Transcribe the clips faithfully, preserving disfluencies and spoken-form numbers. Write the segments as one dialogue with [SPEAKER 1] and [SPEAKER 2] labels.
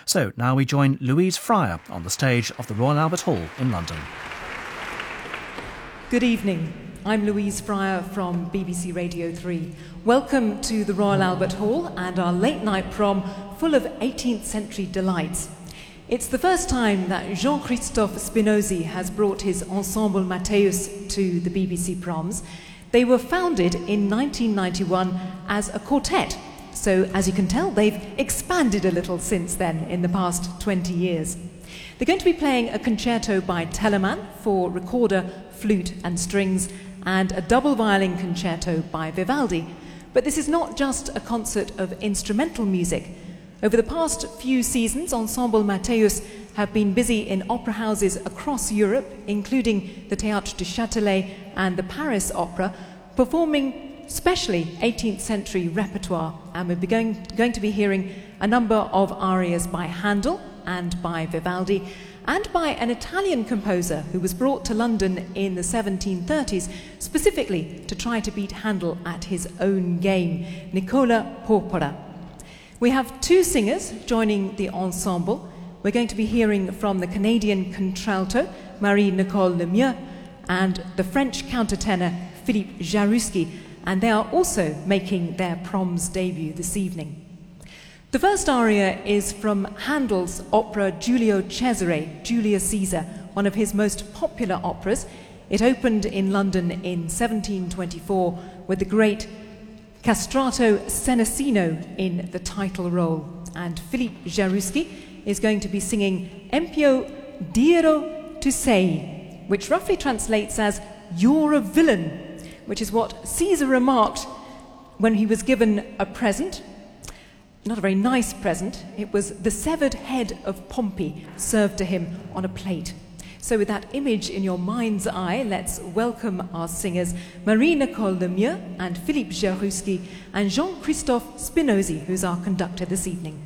[SPEAKER 1] So now we join Louise Fryer on the stage of the Royal Albert Hall in London.
[SPEAKER 2] Good evening. I'm Louise Fryer from B B C Radio three. Welcome to the Royal Albert Hall and our late night prom full of eighteenth century delights. It's the first time that Jean-Christophe Spinozzi has brought his Ensemble Matthäus to the B B C proms. They were founded in nineteen ninety-one as a quartet, so as you can tell, they've expanded a little since then in the past twenty years. They're going to be playing a concerto by Telemann for recorder, flute and strings, and a double violin concerto by Vivaldi. But this is not just a concert of instrumental music. Over the past few seasons, Ensemble Matthäus have been busy in opera houses across Europe, including the Théâtre du Châtelet and the Paris Opera, performing specially eighteenth century repertoire. And we're going, going to be hearing a number of arias by Handel and by Vivaldi, and by an Italian composer who was brought to London in the seventeen thirties, specifically to try to beat Handel at his own game, Nicola Porpora. We have two singers joining the ensemble. We're going to be hearing from the Canadian contralto, Marie-Nicole Lemieux, and the French countertenor, Philippe Jarouski, and they are also making their proms debut this evening. The first aria is from Handel's opera Giulio Cesare, Julius Caesar, one of his most popular operas. It opened in London in seventeen twenty-four with the great Castrato Senesino in the title role. And Philippe Jarouski is going to be singing Empio Diro tu sei, which roughly translates as "You're a villain," which is what Caesar remarked when he was given a present. Not a very nice present. It was the severed head of Pompey served to him on a plate. So with that image in your mind's eye, let's welcome our singers, Marie-Nicole Lemieux and Philippe Jarouski, and Jean-Christophe Spinozzi, who's our conductor this evening.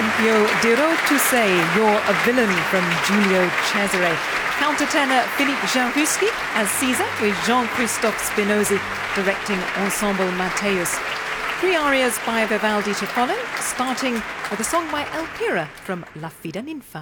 [SPEAKER 2] Tempio dirò tu sei, You're a Villain from Giulio Cesare. Countertenor Philippe Jaruski as Caesar, with Jean-Christophe Spinozzi directing Ensemble Matthäus. Three arias by Vivaldi to follow, starting with a song by El Pira from La Fida Ninfa.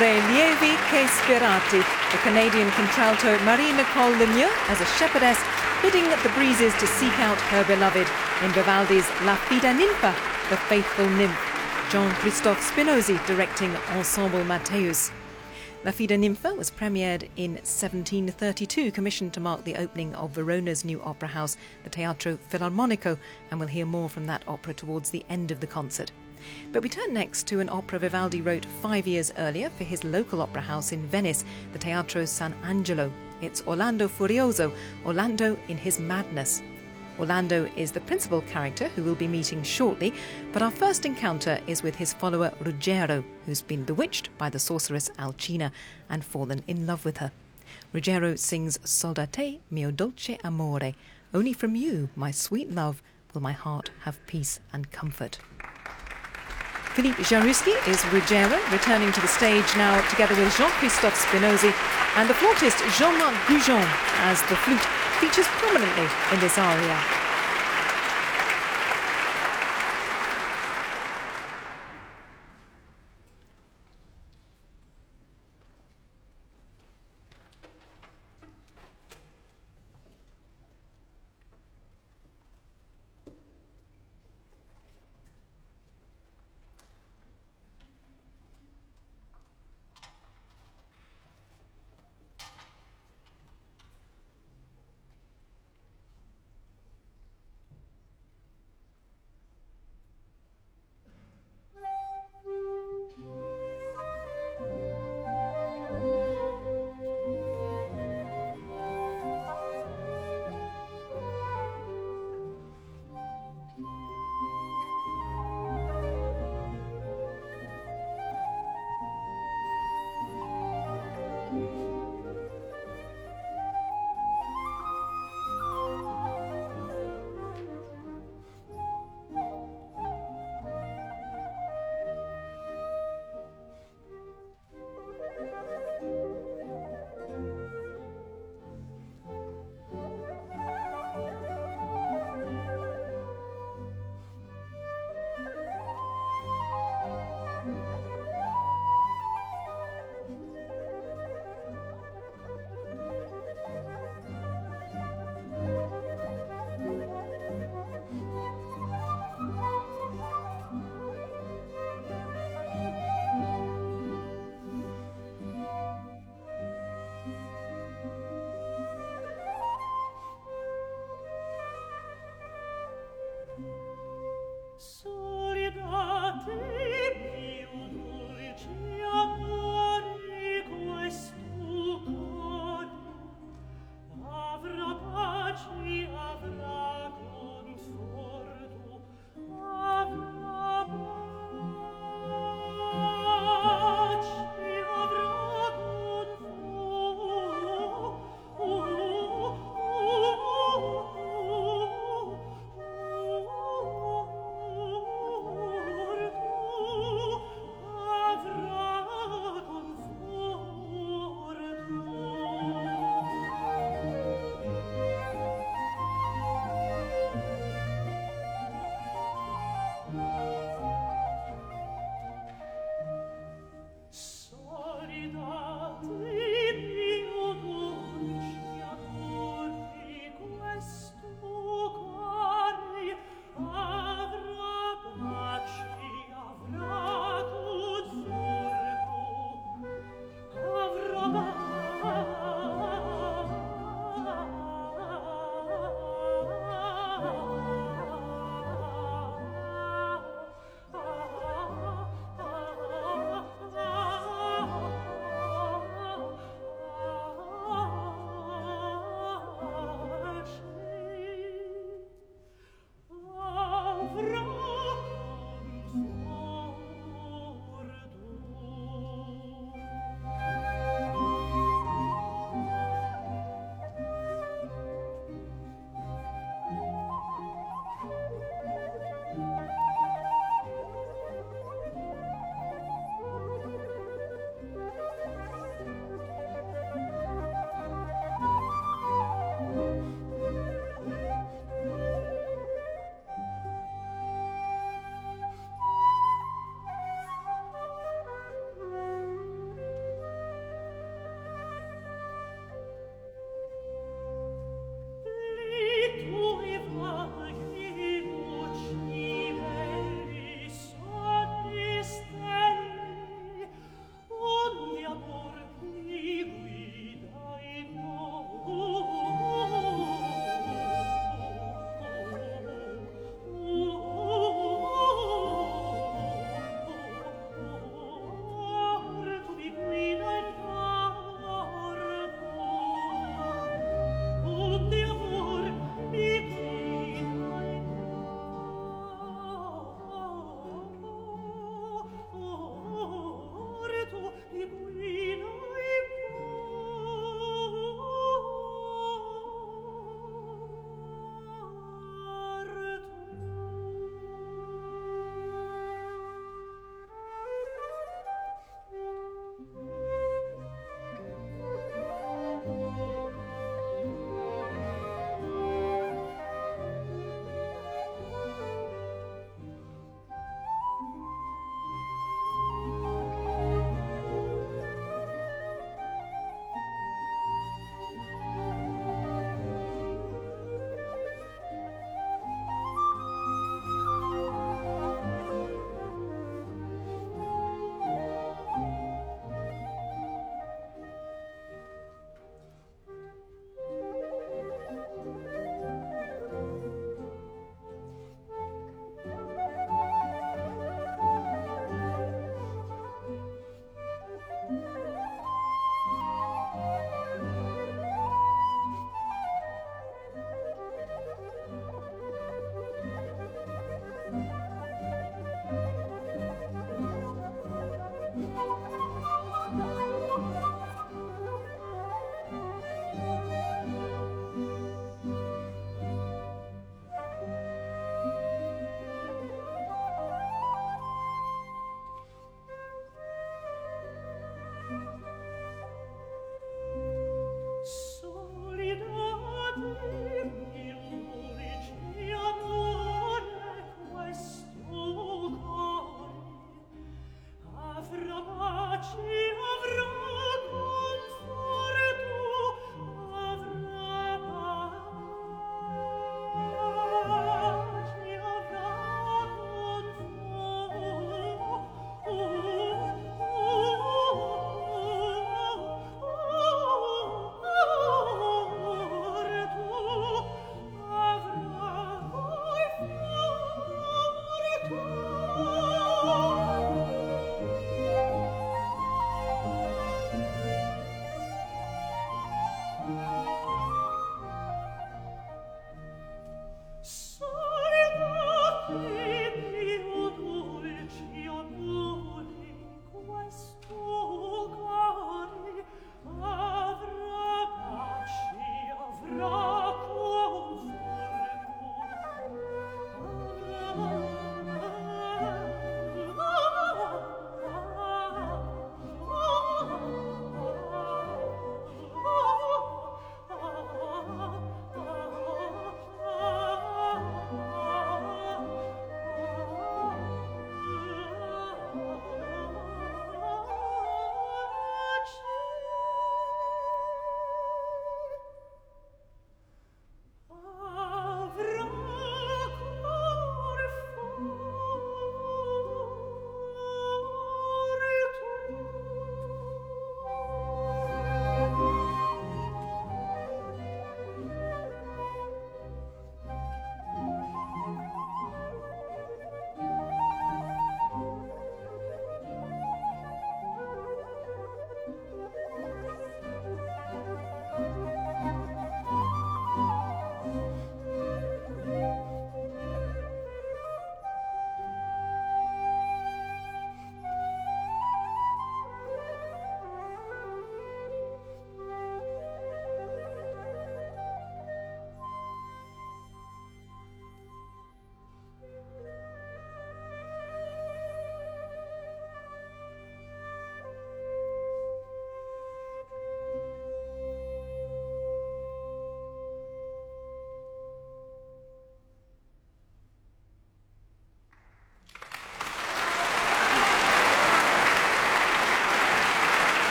[SPEAKER 2] amore lievi che sperati. The Canadian contralto Marie-Nicole Lemieux as a shepherdess bidding the breezes to seek out her beloved in Vivaldi's La Fida Ninfa, the faithful nymph. Jean-Christophe Spinozzi directing Ensemble Matthäus. La Fida Ninfa was premiered in seventeen thirty-two, commissioned to mark the opening of Verona's new opera house, the Teatro Filarmonico, and we'll hear more from that opera towards the end of the concert. But we turn next to an opera Vivaldi wrote five years earlier for his local opera house in Venice, the Teatro San Angelo. It's Orlando Furioso, Orlando in his madness. Orlando is the principal character who we'll be meeting shortly, but our first encounter is with his follower Ruggiero, who's been bewitched by the sorceress Alcina and fallen in love with her. Ruggiero sings Sol da te, mio dolce amore. Only from you, my sweet love, will my heart have peace and comfort. Philippe Jaruski is Ruggiero, returning to the stage now together with Jean-Christophe Spinozzi, and the flautist Jean-Marc Goujon, as the flute features prominently in this aria.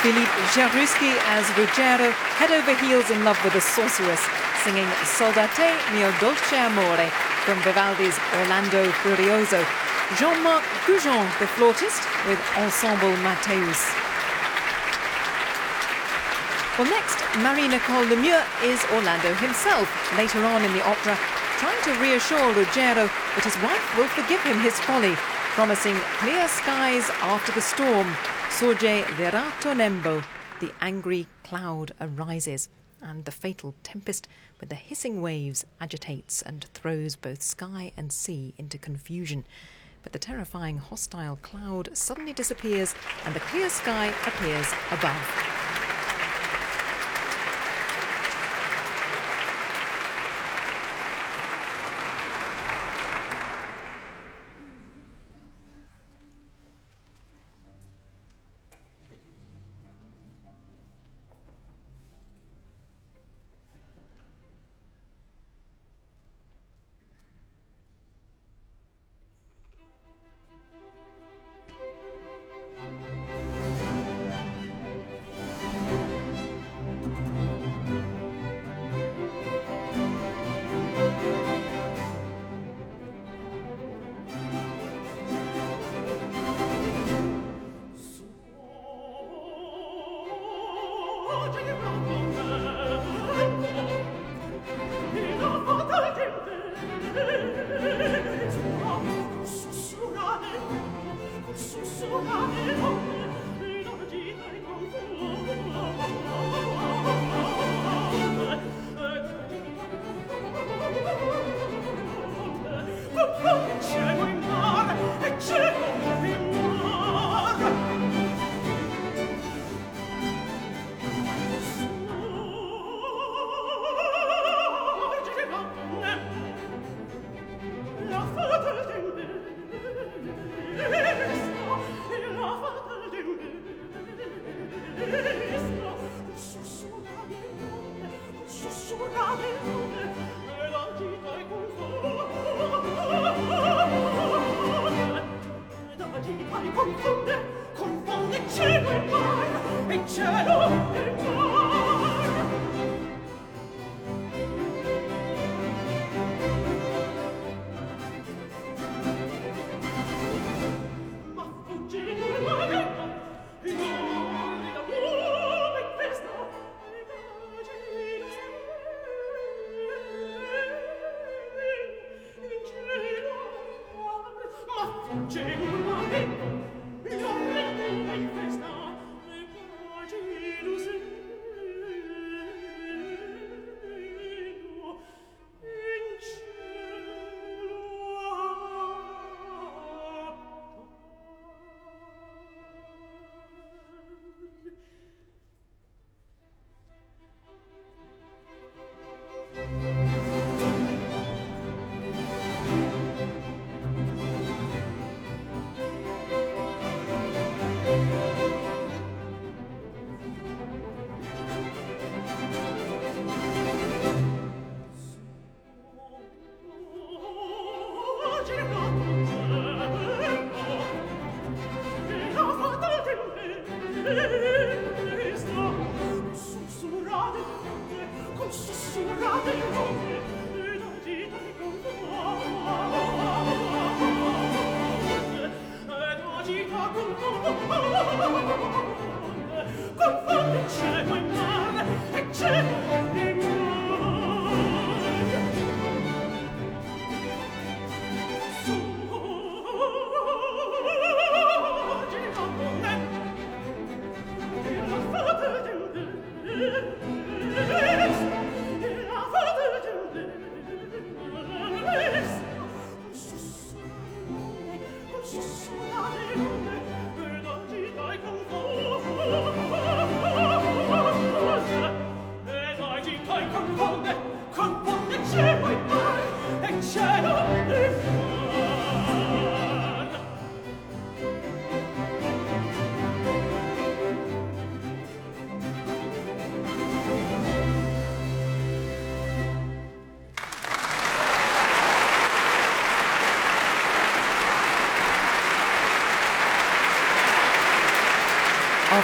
[SPEAKER 2] Philippe Jaruski as Ruggiero, head over heels in love with a sorceress, singing Soldate mio dolce amore from Vivaldi's Orlando Furioso. Jean-Marc Goujon, the flautist, with Ensemble Mathéus. Well, next, Marie-Nicole Lemieux is Orlando himself, later on in the opera, trying to reassure Ruggiero that his wife will forgive him his folly, promising clear skies after the storm. Sorge verato nembo, the angry cloud arises, and the fatal tempest with the hissing waves agitates and throws both sky and sea into confusion. But the terrifying hostile cloud suddenly disappears and the clear sky appears above.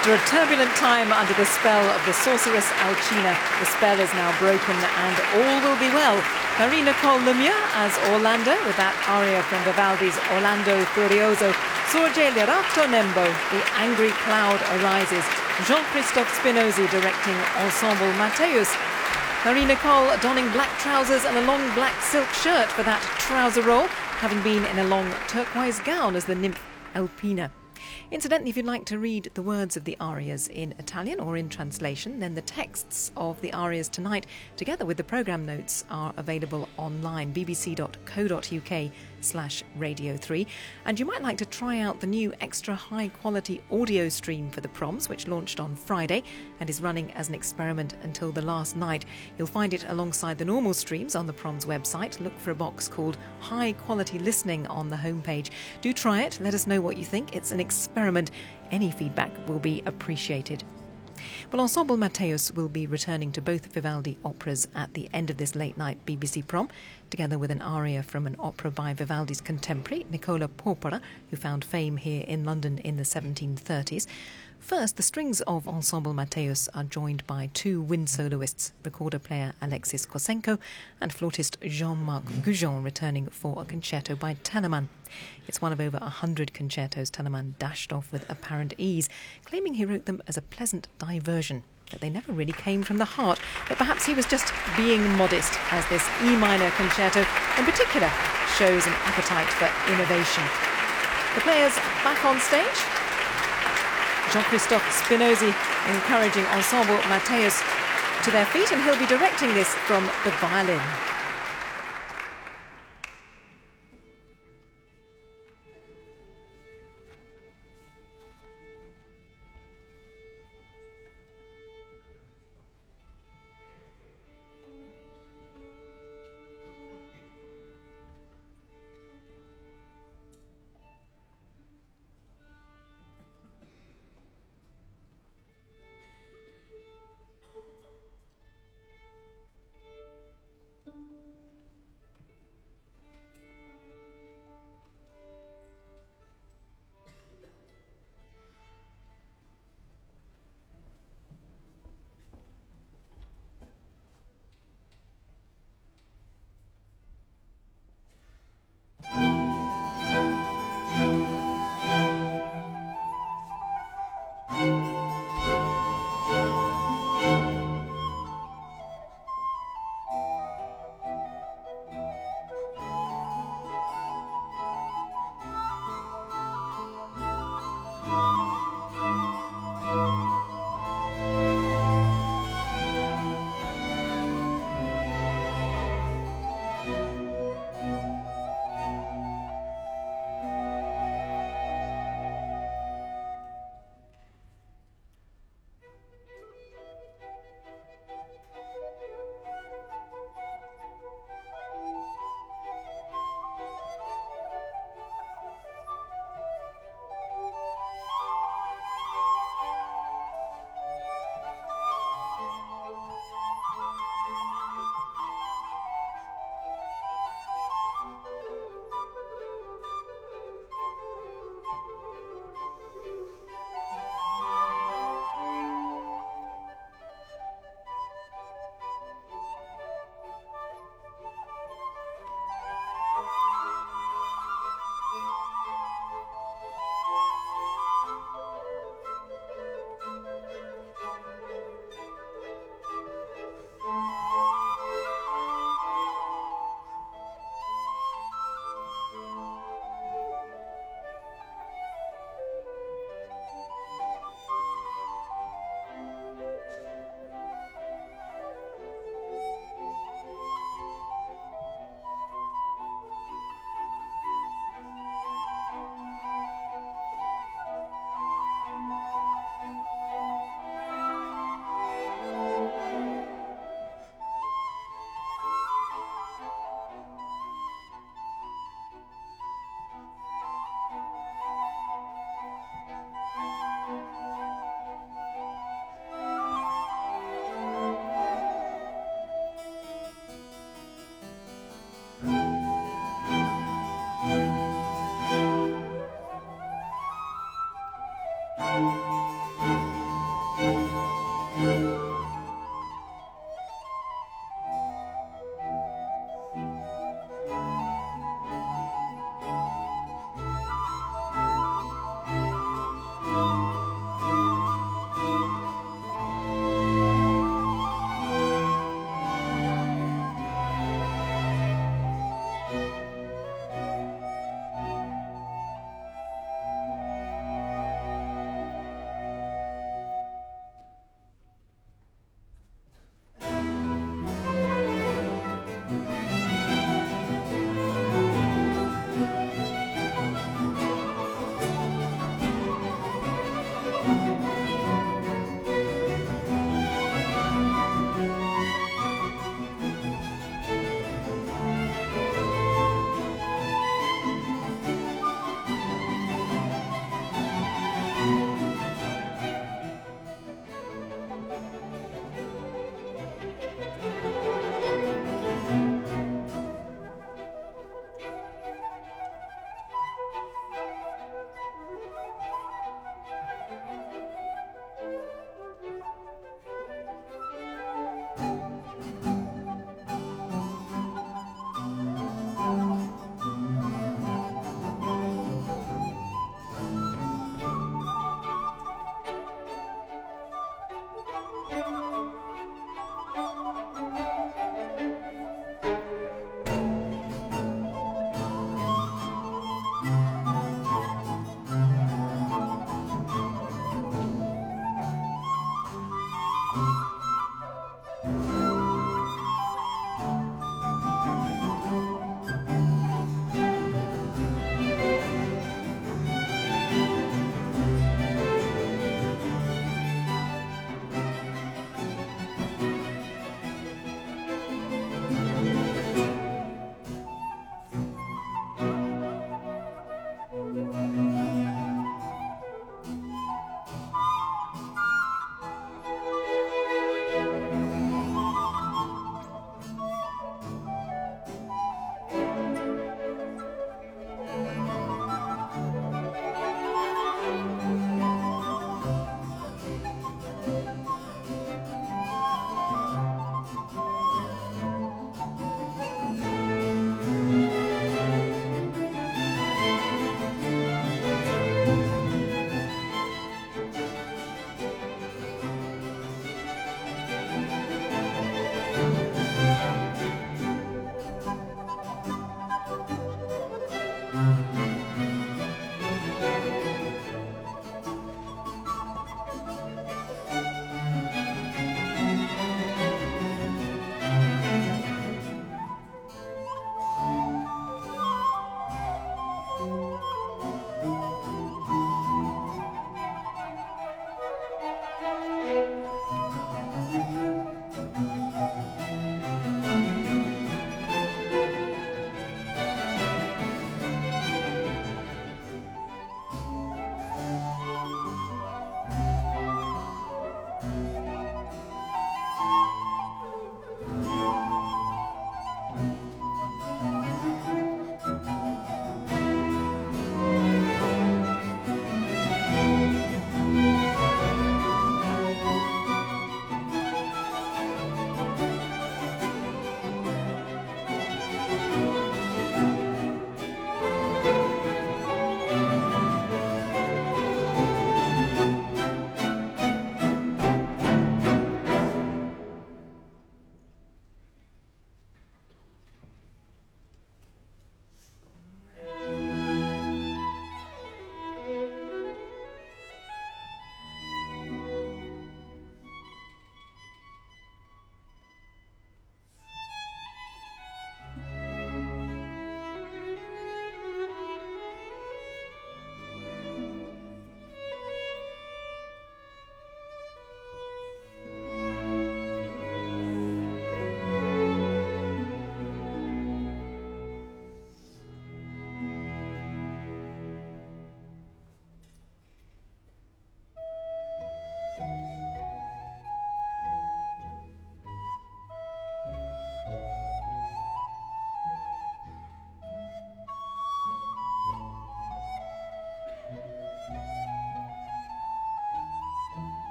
[SPEAKER 2] After a turbulent time under the spell of the sorceress Alcina, the spell is now broken and all will be well. Marie-Nicole Lemieux as Orlando with that aria from Vivaldi's Orlando Furioso. Sorge l'Irato Nembo, The Angry Cloud Arises. Jean-Christophe Spinozzi directing Ensemble Matthäus. Marie-Nicole donning black trousers and a long black silk shirt for that trouser roll, having been in a long turquoise gown as the nymph Alpina. Incidentally, if you'd like to read the words of the arias in Italian or in translation, then the texts of the arias tonight, together with the programme notes, are available online, bbc.co.uk slash radio 3. And you might like to try out the new extra high-quality audio stream for the proms, which launched on Friday and is running as an experiment until the last night. You'll find it alongside the normal streams on the proms website. Look for a box called High Quality Listening on the homepage. Do try it. Let us know what you think. It's an experiment. Any feedback will be appreciated. Well, Ensemble Matthäus will be returning to both Vivaldi operas at the end of this late-night B B C prom, together with an aria from an opera by Vivaldi's contemporary, Nicola Porpora, who found fame here in London in the seventeen thirties. First, the strings of Ensemble Matthäus are joined by two wind soloists, recorder player Alexis Kosenko and flautist Jean-Marc Goujon, returning for a concerto by Telemann. It's one of over a hundred concertos Telemann dashed off with apparent ease, claiming he wrote them as a pleasant diversion, that they never really came from the heart, but perhaps he was just being modest, as this E minor concerto in particular shows an appetite for innovation. The players back on stage. Jean-Christophe Spinozzi encouraging Ensemble Matthäus to their feet, and he'll be directing this from the violin.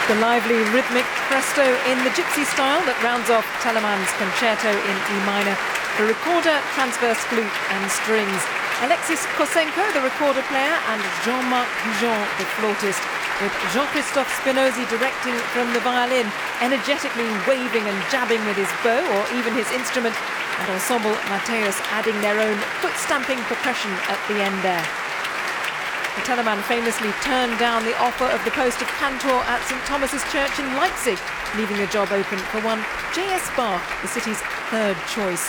[SPEAKER 2] The lively rhythmic presto in the gypsy style that rounds off Telemann's concerto in E minor for recorder, transverse flute and strings. Alexis Kosenko, the recorder player, and Jean-Marc Pigeon, the flautist, with Jean-Christophe Spinozzi directing from the violin, energetically waving and jabbing with his bow or even his instrument, and Ensemble Mateus adding their own foot-stamping percussion at the end there. The Telemann famously turned down the offer of the post of cantor at Saint Thomas's Church in Leipzig, leaving the job open for one J S Bach, the city's third choice.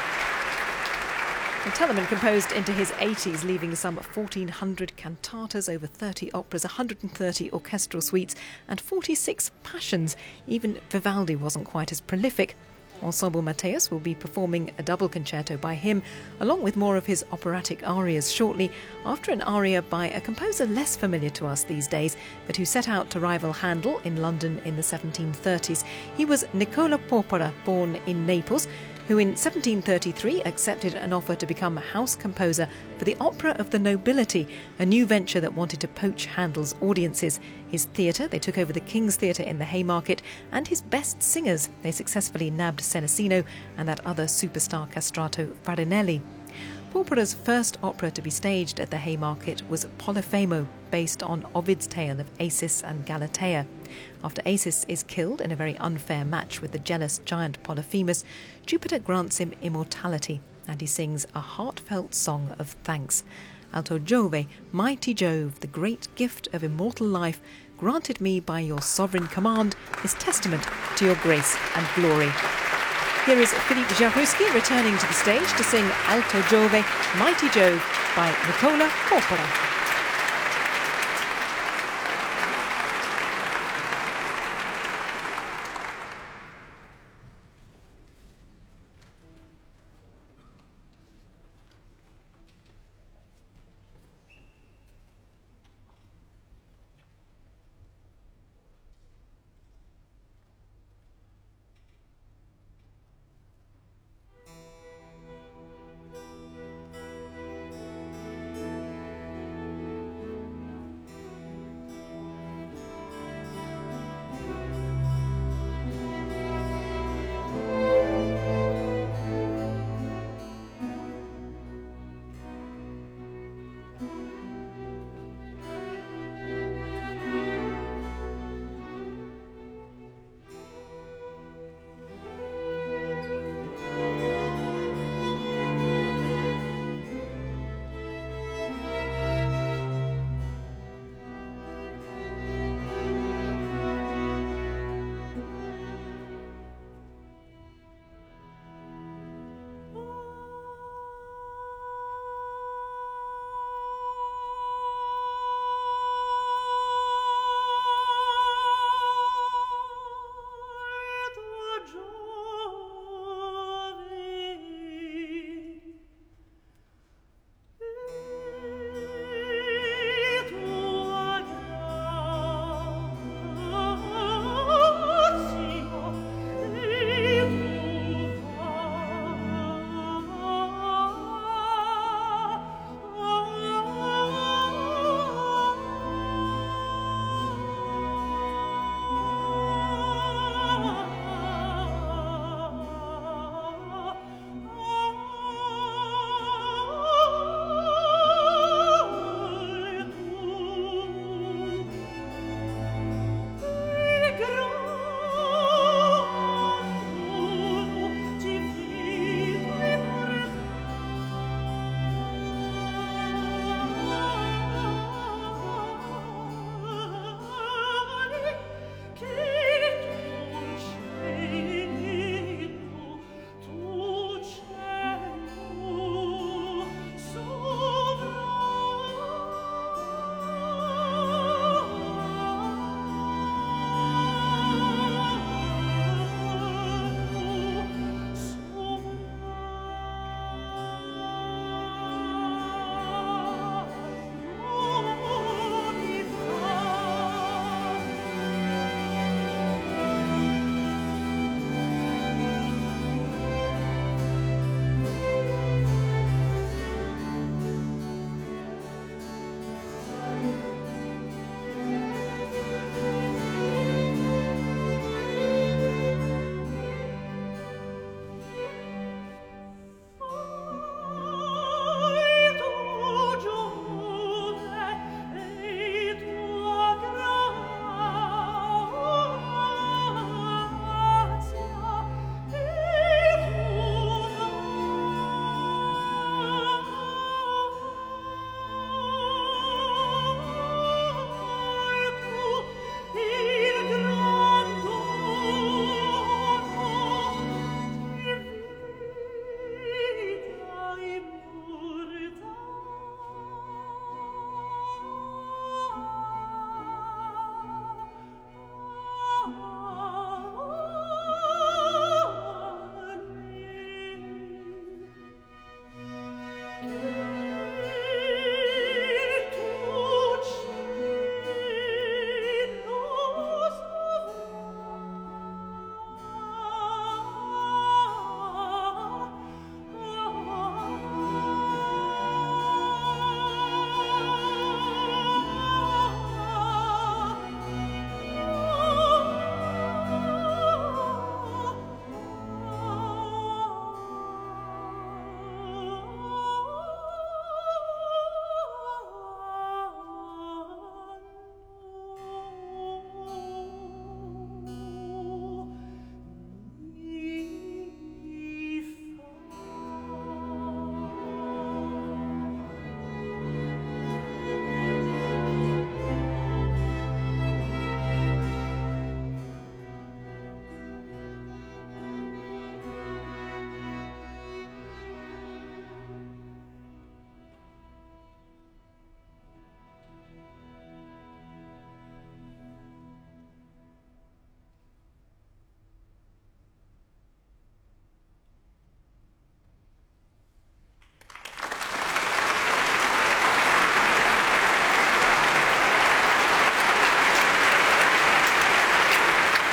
[SPEAKER 2] The Telemann composed into his eighties, leaving some fourteen hundred cantatas, over thirty operas, one hundred thirty orchestral suites and forty-six passions. Even Vivaldi wasn't quite as prolific. Ensemble Mateus will be performing a double concerto by him, along with more of his operatic arias shortly, after an aria by a composer less familiar to us these days, but who set out to rival Handel in London in the seventeen thirties. He was Nicola Porpora, born in Naples, who in seventeen thirty-three accepted an offer to become a house composer for the Opera of the Nobility, a new venture that wanted to poach Handel's audiences. His theatre, they took over the King's Theatre in the Haymarket, and his best singers, they successfully nabbed Senesino and that other superstar castrato Farinelli. Porpora's first opera to be staged at the Haymarket was Polifemo, based on Ovid's tale of Acis and Galatea. After Acis is killed in a very unfair match with the jealous giant Polyphemus, Jupiter grants him immortality, and he sings a heartfelt song of thanks. Alto Jove, mighty Jove, the great gift of immortal life, granted me by your sovereign command, is testament to your grace and glory. Here is Philippe Jarouski returning to the stage to sing Alto Jove, Mighty Jove by Nicola Porpora.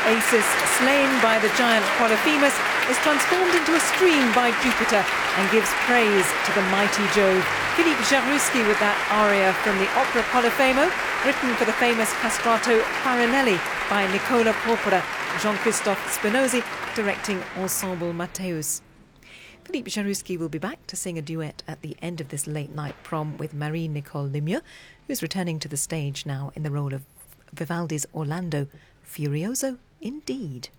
[SPEAKER 2] Oasis, slain by the giant Polyphemus, is transformed into a stream by Jupiter and gives praise to the mighty Jove. Philippe Jaroussky with that aria from the opera Polyphemo, written for the famous castrato Farinelli by Nicola Porpora, Jean-Christophe Spinozzi directing Ensemble Matthäus. Philippe Jaroussky will be back to sing a duet at the end of this late night prom with Marie-Nicole Lemieux, who's returning to the stage now in the role of Vivaldi's Orlando. Furioso indeed.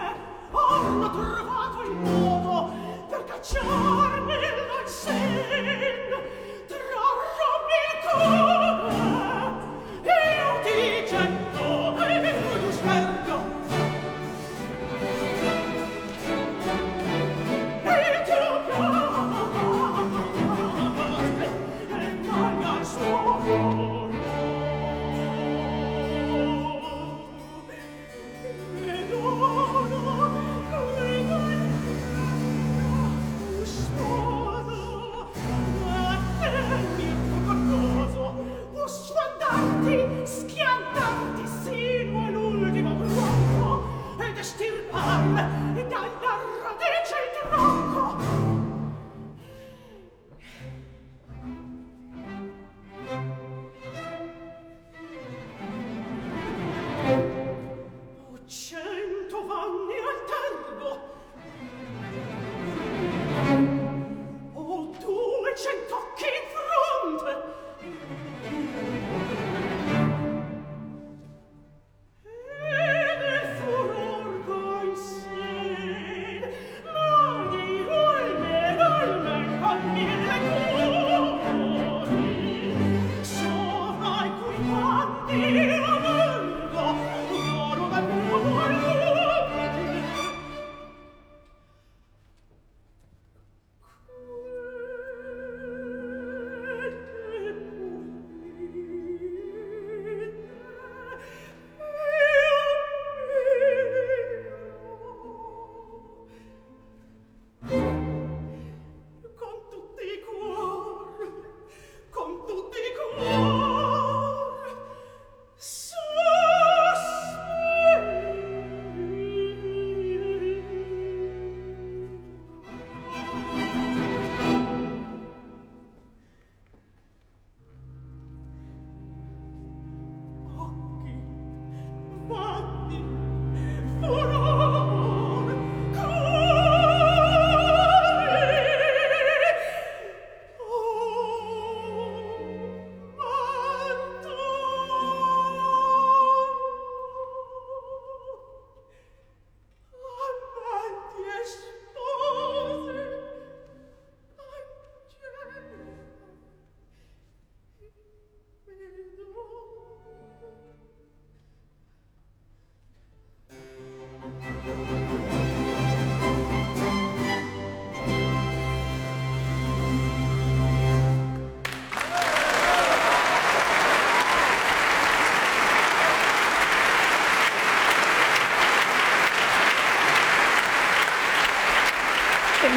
[SPEAKER 3] Trovato il modo per cacciarmi dal seno.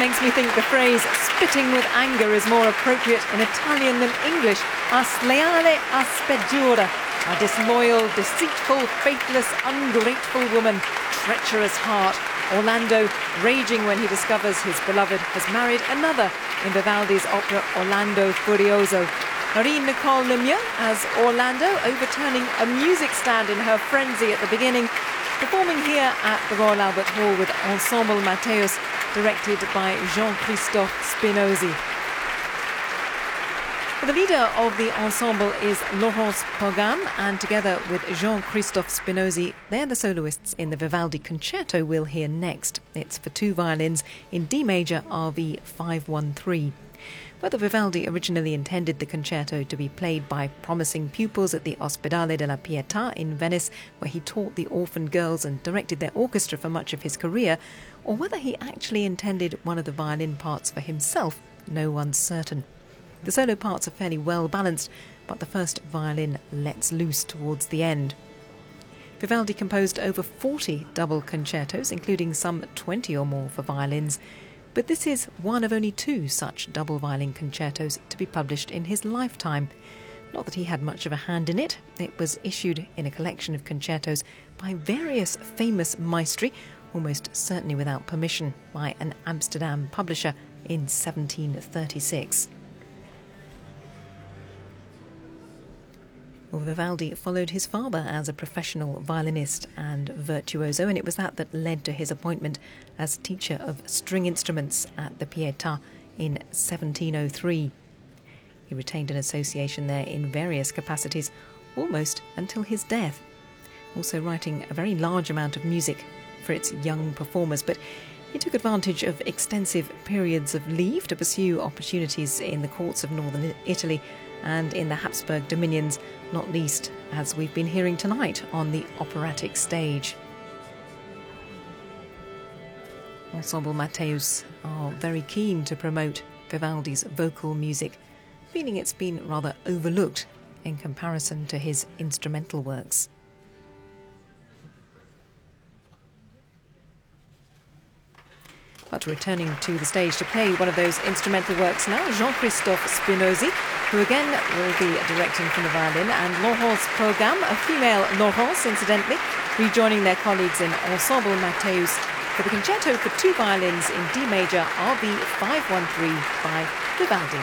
[SPEAKER 2] makes me think the phrase spitting with anger is more appropriate in Italian than English. A sleale aspeggiura, a disloyal, deceitful, faithless, ungrateful woman, treacherous heart. Orlando, raging when he discovers his beloved has married another in Vivaldi's opera Orlando Furioso. Marie Nicole Lemieux as Orlando, overturning a music stand in her frenzy at the beginning, performing here at the Royal Albert Hall with Ensemble Matthäus, directed by Jean-Christophe Spinozzi. The leader of the ensemble is Laurence Pogam, and together with Jean-Christophe Spinozzi, they're the soloists in the Vivaldi concerto we'll hear next. It's for two violins in D major R V five one three. Whether Vivaldi originally intended the concerto to be played by promising pupils at the Ospedale della Pietà in Venice, where he taught the orphan girls and directed their orchestra for much of his career, or whether he actually intended one of the violin parts for himself, no one's certain. The solo parts are fairly well balanced, but the first violin lets loose towards the end. Vivaldi composed over forty double concertos, including some twenty or more for violins, but this is one of only two such double violin concertos to be published in his lifetime. Not that he had much of a hand in it. It was issued in a collection of concertos by various famous maestri, almost certainly without permission, by an Amsterdam publisher in seventeen thirty-six. Well, Vivaldi followed his father as a professional violinist and virtuoso, and it was that that led to his appointment as teacher of string instruments at the Pietà in seventeen oh three. He retained an association there in various capacities, almost until his death, also writing a very large amount of music for its young performers, but he took advantage of extensive periods of leave to pursue opportunities in the courts of northern Italy and in the Habsburg dominions, not least, as we've been hearing tonight, on the operatic stage. Ensemble Matthäus are very keen to promote Vivaldi's vocal music, feeling it's been rather overlooked in comparison to his instrumental works. But returning to the stage to play one of those instrumental works now, Jean-Christophe Spinozzi, who again will be directing from the violin, and Laurence Pogam, a female Laurence incidentally, rejoining their colleagues in Ensemble Matthäus for the concerto for two violins in D major R V five one three by Vivaldi.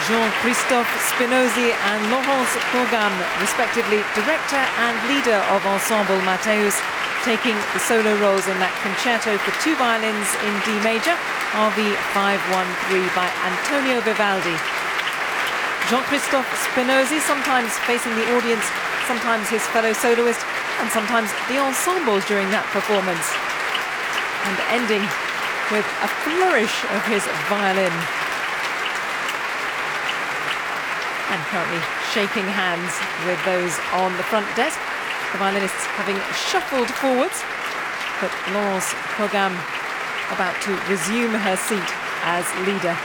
[SPEAKER 2] Jean-Christophe Spinozzi and Laurence Kogan, respectively director and leader of Ensemble Matthäus, taking the solo roles in that concerto for two violins in D major, R V five one three by Antonio Vivaldi. Jean-Christophe Spinozzi sometimes facing the audience, sometimes his fellow soloist, and sometimes the ensemble during that performance. And ending with a flourish of his violin. And currently shaking hands with those on the front desk, the violinists having shuffled forwards, but Laurence Kogan about to resume her seat as leader.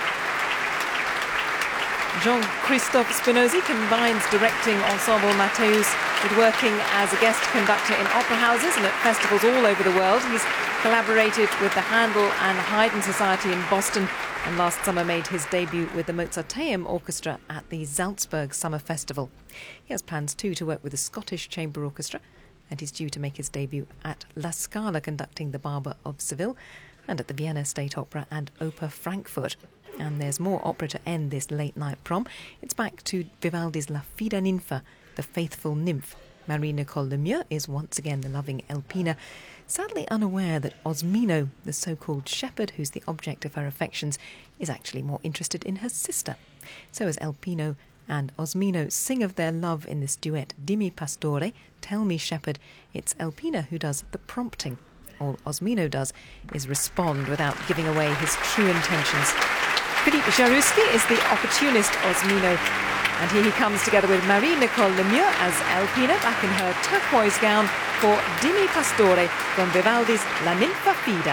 [SPEAKER 2] Jean-Christophe Spinozzi combines directing Ensemble Matthäus with working as a guest conductor in opera houses and at festivals all over the world. He's collaborated with the Handel and Haydn Society in Boston, and last summer made his debut with the Mozarteum Orchestra at the Salzburg Summer Festival. He has plans too to work with the Scottish Chamber Orchestra, and he's due to make his debut at La Scala conducting the Barber of Seville, and at the Vienna State Opera and Oper Frankfurt. And there's more opera to end this late night prom. It's back to Vivaldi's La Fida Ninfa, the faithful nymph. Marie-Nicole Lemieux is once again the loving Elpina, sadly unaware that Osmino, the so-called shepherd who's the object of her affections, is actually more interested in her sister. So as Elpino and Osmino sing of their love in this duet, Dimmi Pastore, Tell Me Shepherd, it's Elpina who does the prompting. All Osmino does is respond without giving away his true intentions. Philippe Jaroussky is the opportunist Osmino, and here he comes together with Marie-Nicole Lemieux as Elpina, back in her turquoise gown for Dimmi Pastore from Vivaldi's La Ninfa Fida.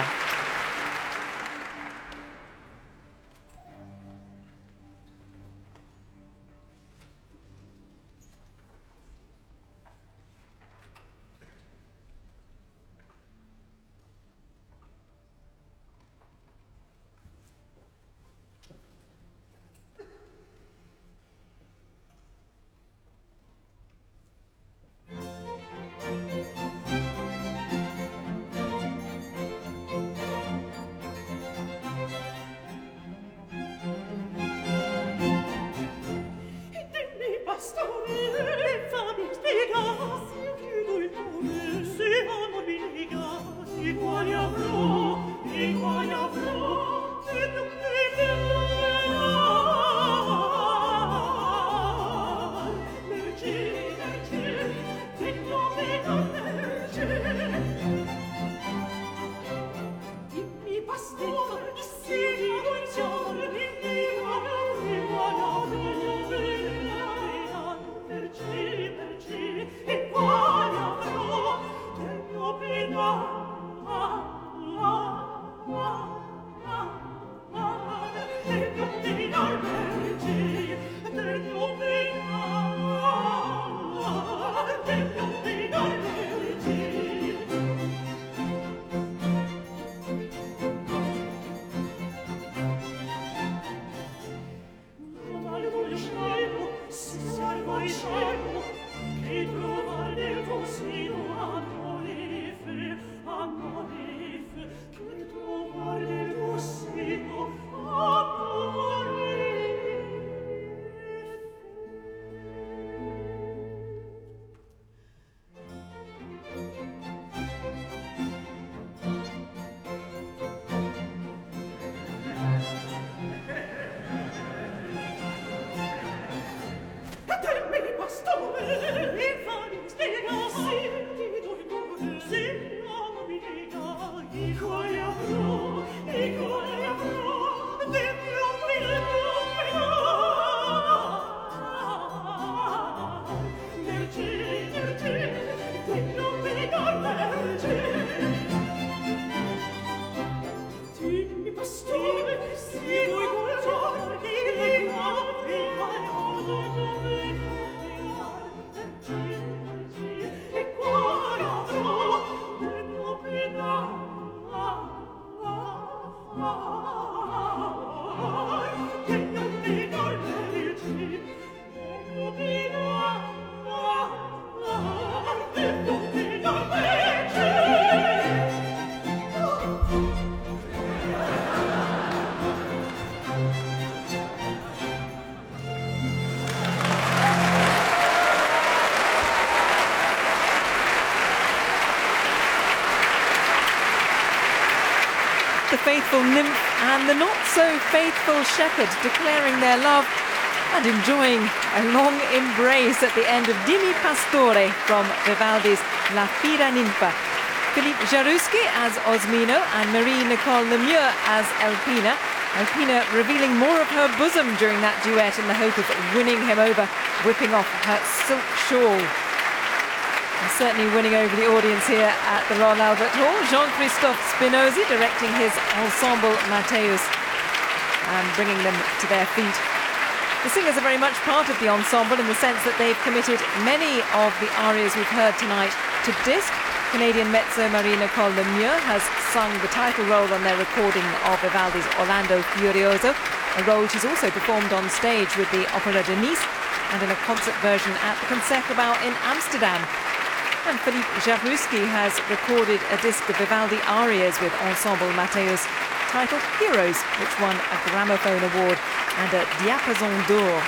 [SPEAKER 2] faithful nymph and the not-so-faithful shepherd declaring their love and enjoying a long embrace at the end of Dimmi Pastore from Vivaldi's La Fira Ninfa. Philippe Jaroussky as Osmino and Marie-Nicole Lemieux as Elpina. Elpina revealing more of her bosom during that duet in the hope of winning him over, whipping off her silk shawl. And certainly winning over the audience here at the Royal Albert Hall. Jean-Christophe Spinozzi directing his ensemble Matthäus and bringing them to their feet. The singers are very much part of the ensemble in the sense that they've committed many of the arias we've heard tonight to disc. Canadian mezzo Marie-Nicole Lemieux has sung the title role on their recording of Vivaldi's Orlando Furioso, a role she's also performed on stage with the Opera de Nice and in a concert version at the Concertgebouw in Amsterdam. And Philippe Jaroussky has recorded a disc of Vivaldi arias with Ensemble Matthäus titled Heroes, which won a Gramophone Award and a Diapason d'Or.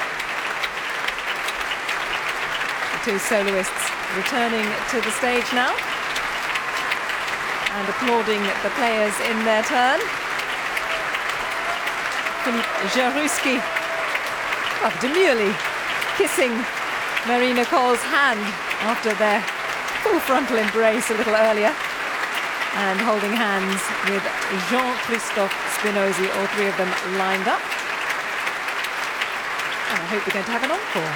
[SPEAKER 2] The two soloists returning to the stage now and applauding the players in their turn. Philippe Jaroussky, oh, demurely kissing Marie-Nicole's hand after their full frontal embrace a little earlier, and holding hands with Jean-Christophe Spinozzi, all three of them lined up. And I hope we're going to have an encore.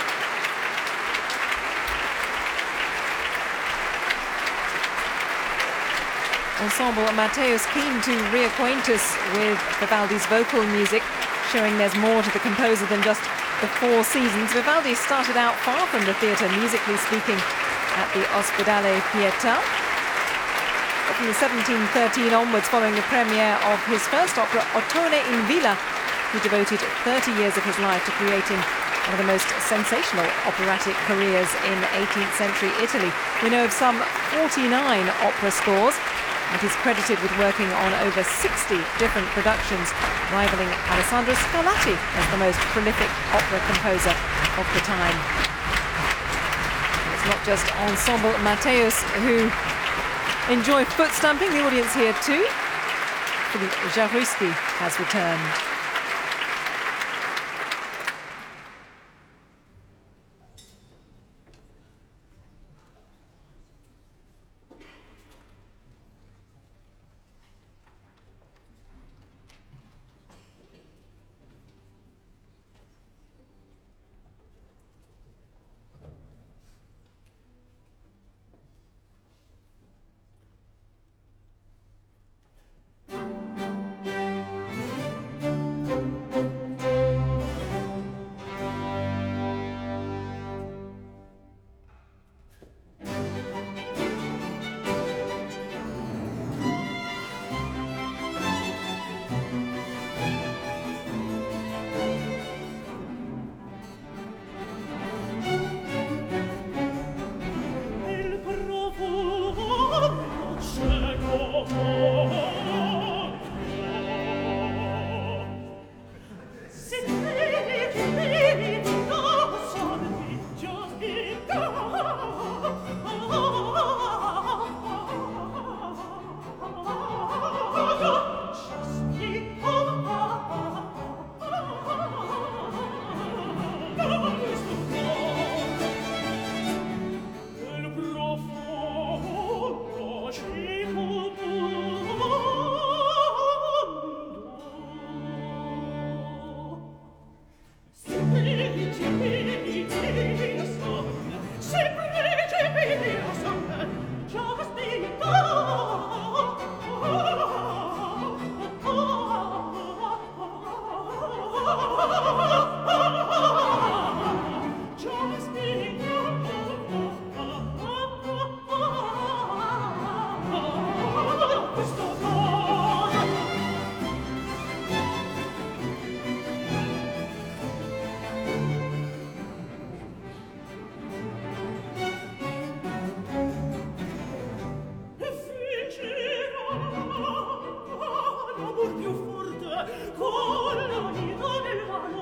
[SPEAKER 2] Ensemble Matthäus keen to reacquaint us with Vivaldi's vocal music, showing there's more to the composer than just the four seasons. Vivaldi started out far from the theatre, musically speaking, at the Ospedale Pietà. But from the seventeen thirteen onwards, following the premiere of his first opera, Ottone in Villa, he devoted thirty years of his life to creating one of the most sensational operatic careers in eighteenth century Italy. We know of some forty-nine opera scores, and he's credited with working on over sixty different productions, rivaling Alessandro Scarlatti as the most prolific opera composer of the time. And it's not just Ensemble Matthäus who enjoy foot stamping, the audience here too. Philippe Jaroussky has returned.
[SPEAKER 3] Con l'unico del valore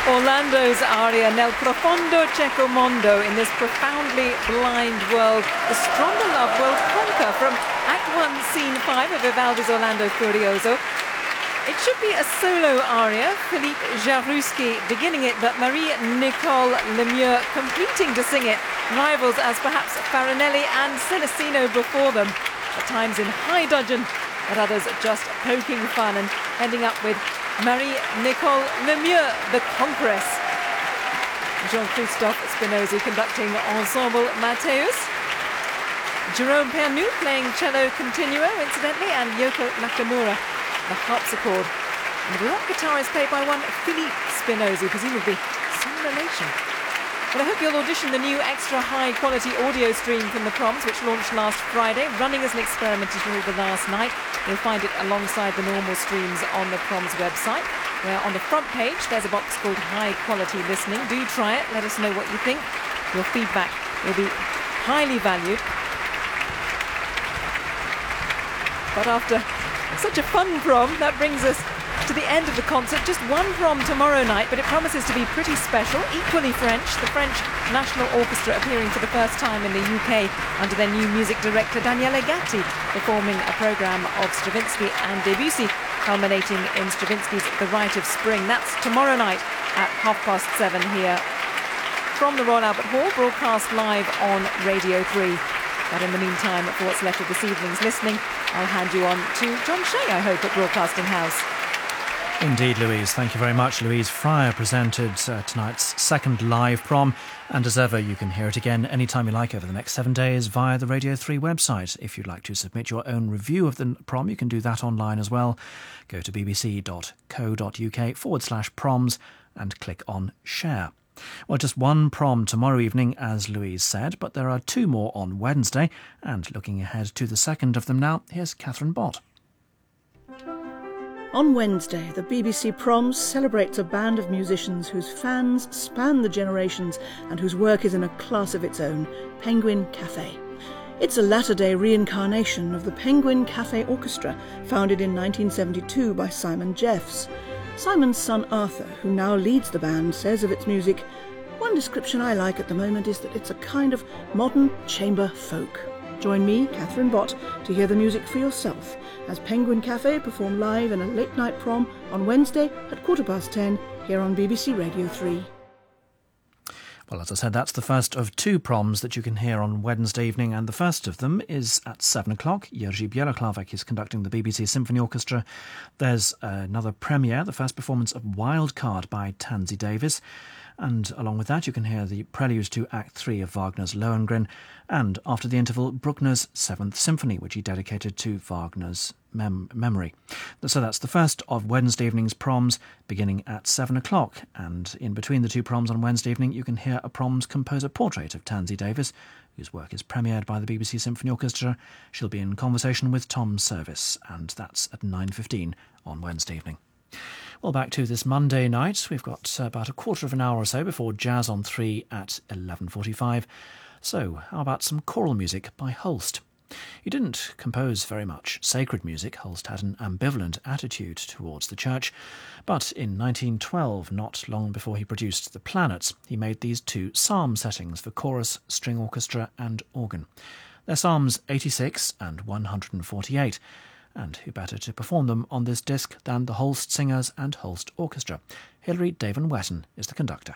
[SPEAKER 2] Orlando's aria Nel profondo cieco mondo, in this profoundly blind world, the stronger love will conquer, from Act one, Scene five of Vivaldi's Orlando Furioso. It should be a solo aria, Philippe Jaroussky beginning it, but Marie-Nicole Lemieux completing to sing it, rivals as perhaps Farinelli and Celestino before them, at times in high dudgeon, at others just poking fun, and ending up with Marie-Nicole Lemieux, the Conqueress. Jean-Christophe Spinozzi conducting Ensemble Matthäus. Jerome Pernu playing cello continuo, incidentally, and Yoko Nakamura, the harpsichord. And the rock guitar is played by one Philippe Spinozzi, presumably some relation. Well, I hope you'll audition the new extra high-quality audio stream from the Proms, which launched last Friday, running as an experiment until the last night. You'll find it alongside the normal streams on the Proms website, where on the front page there's a box called High Quality Listening. Do try it, let us know what you think. Your feedback will be highly valued. But after such a fun prom, that brings us to the end of the concert. Just one prom tomorrow night, but it promises to be pretty special, equally French. The French National Orchestra appearing for the first time in the U K under their new music director Daniele Gatti, performing a programme of Stravinsky and Debussy, culminating in Stravinsky's The Rite of Spring. That's tomorrow night at half past seven here from the Royal Albert Hall, broadcast live on Radio three. But in the meantime, for what's left of this evening's listening, I'll hand you on to John Shea, I hope, at Broadcasting House.
[SPEAKER 1] Indeed, Louise. Thank you very much. Louise Fryer presented uh, tonight's second live prom, and as ever, you can hear it again anytime you like over the next seven days via the Radio three website. If you'd like to submit your own review of the prom, you can do that online as well. Go to bbc.co.uk forward slash proms and click on share. Well, just one prom tomorrow evening, as Louise said, but there are two more on Wednesday, and looking ahead to the second of them now, here's Catherine Bott.
[SPEAKER 3] On Wednesday, the B B C Proms celebrates a band of musicians whose fans span the generations and whose work is in a class of its own, Penguin Cafe. It's a latter-day reincarnation of the Penguin Cafe Orchestra, founded in nineteen seventy-two by Simon Jeffs. Simon's son Arthur, who now leads the band, says of its music, "One description I like at the moment is that it's a kind of modern chamber folk." Join me, Catherine Bott, to hear the music for yourself as Penguin Cafe perform live in a late-night prom on Wednesday at quarter past ten here on B B C Radio three.
[SPEAKER 1] Well, as I said, that's the first of two proms that you can hear on Wednesday evening, and the first of them is at seven o'clock. Jerzy Bieloklavek is conducting the B B C Symphony Orchestra. There's another premiere, the first performance of Wildcard by Tansy Davis. And along with that, you can hear the prelude to Act three of Wagner's Lohengrin, and after the interval, Bruckner's Seventh Symphony, which he dedicated to Wagner's mem- memory. So that's the first of Wednesday evening's proms, beginning at seven o'clock. And in between the two proms on Wednesday evening, you can hear a proms composer portrait of Tansy Davis, whose work is premiered by the B B C Symphony Orchestra. She'll be in conversation with Tom Service, and that's at nine fifteen on Wednesday evening. Well, back to this Monday night. We've got about a quarter of an hour or so before Jazz on three at eleven forty-five. So, how about some choral music by Holst? He didn't compose very much sacred music. Holst had an ambivalent attitude towards the church. But in nineteen twelve, not long before he produced The Planets, he made these two psalm settings for chorus, string orchestra and organ. They're Psalms eighty-six and one hundred forty-eight. And who better to perform them on this disc than the Holst Singers and Holst Orchestra? Hilary Davin Wetton is the conductor.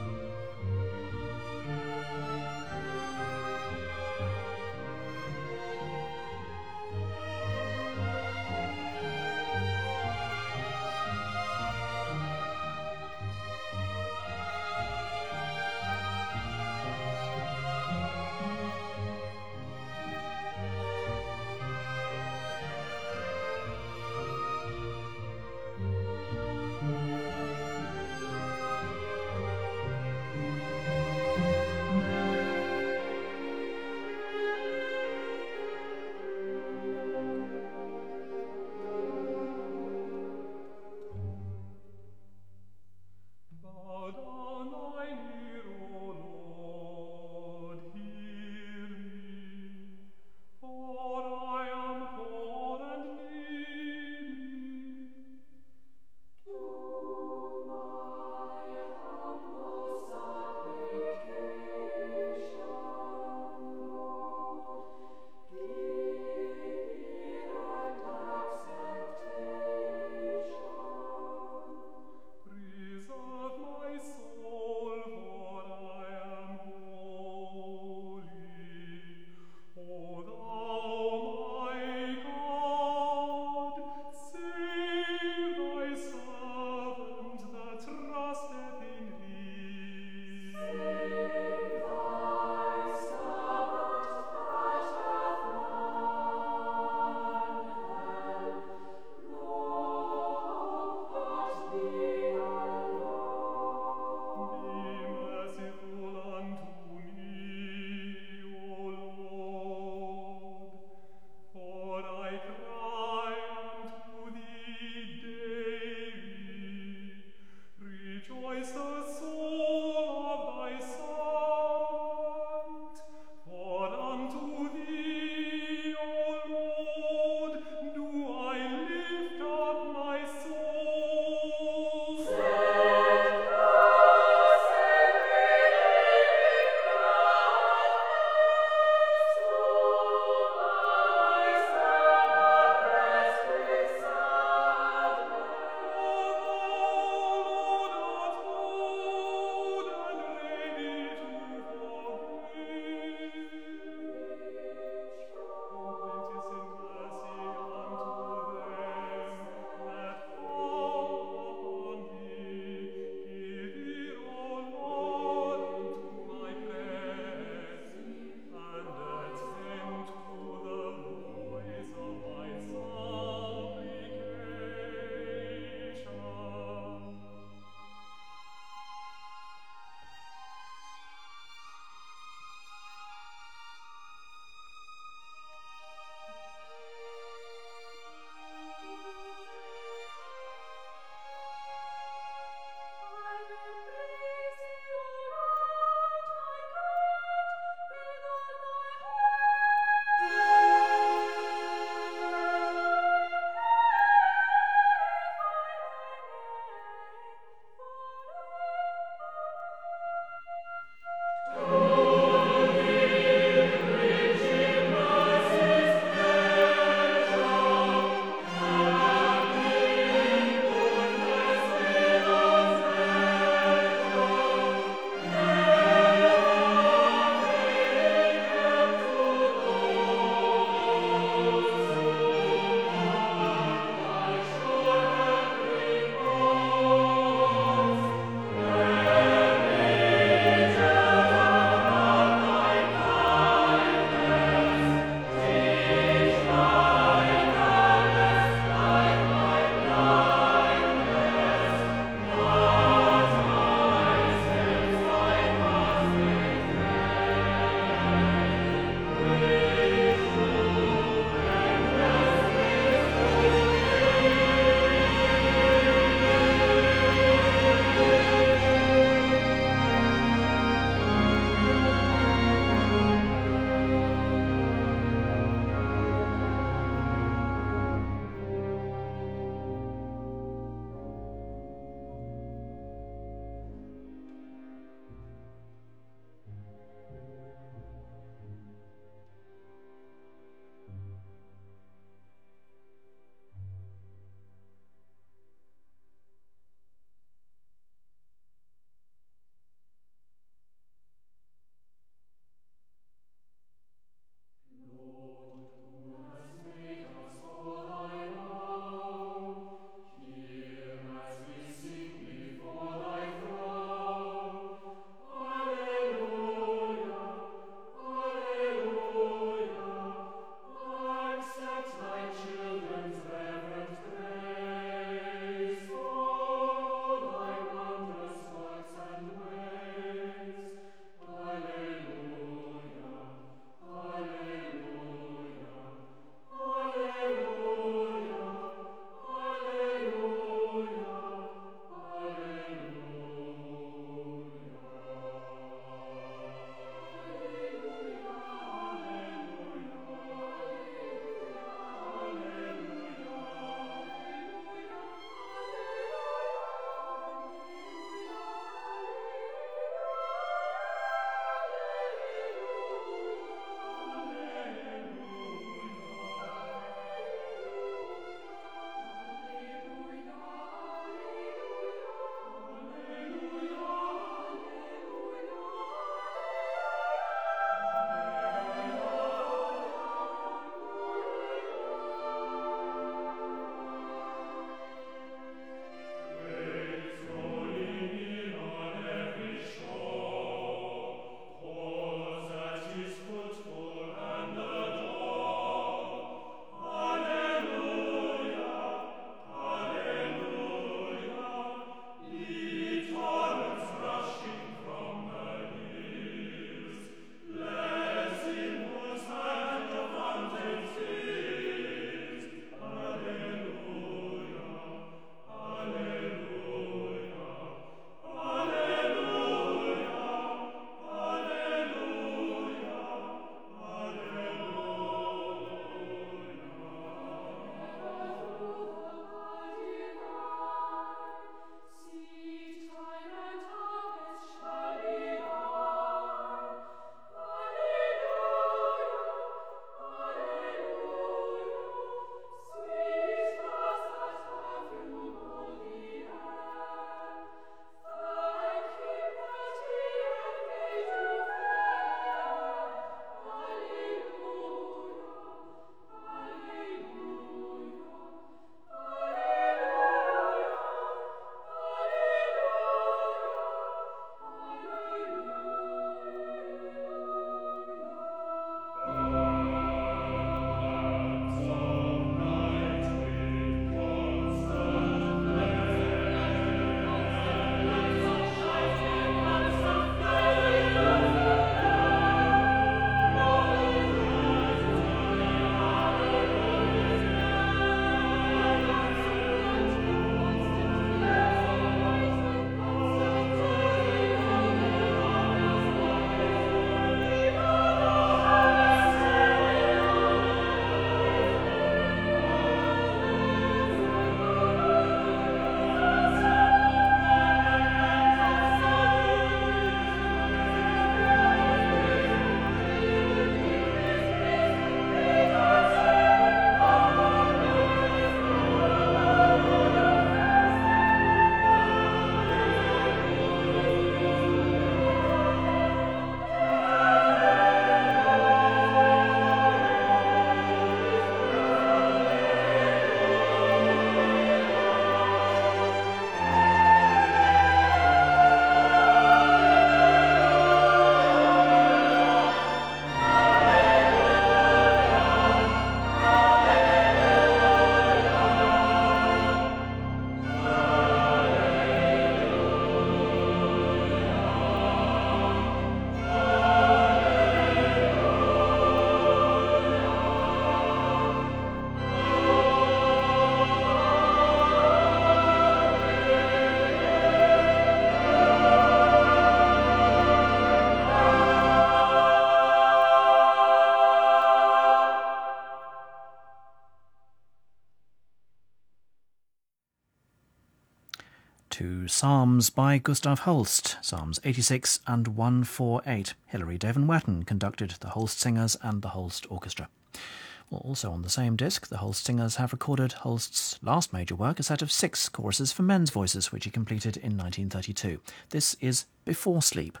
[SPEAKER 1] to Psalms by Gustav Holst, Psalms eighty-six and one forty-eight. Hilary Devon Wetton conducted the Holst Singers and the Holst Orchestra. Well, also on the same disc, the Holst Singers have recorded Holst's last major work, a set of six choruses for men's voices, which he completed in nineteen thirty-two. This is Before Sleep.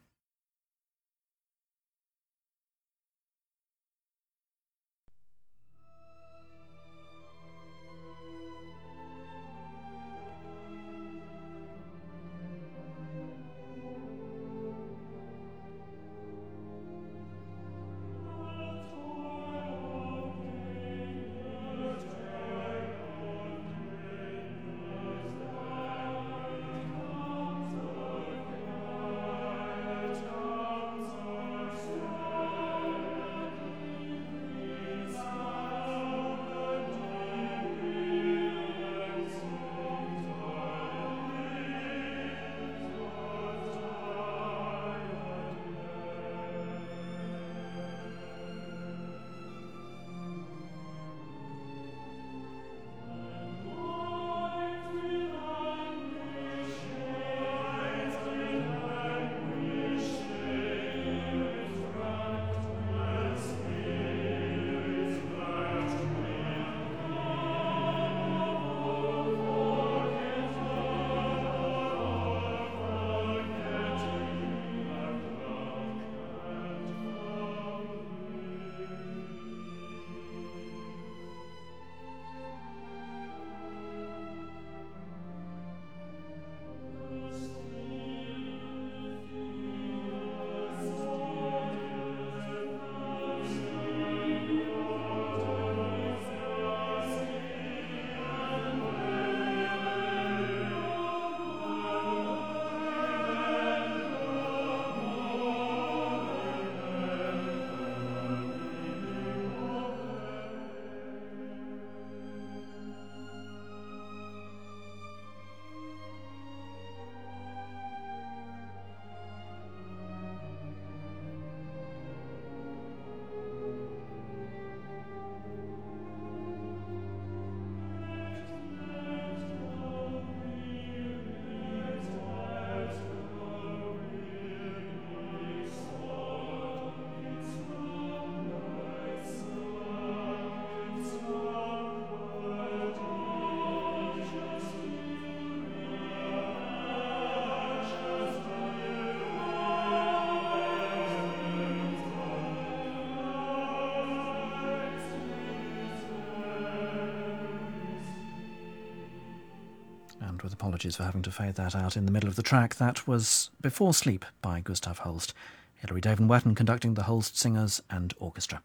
[SPEAKER 1] And with apologies for having to fade that out in the middle of the track, that was Before Sleep by Gustav Holst. Hilary Devon Wetton conducting the Holst Singers and Orchestra.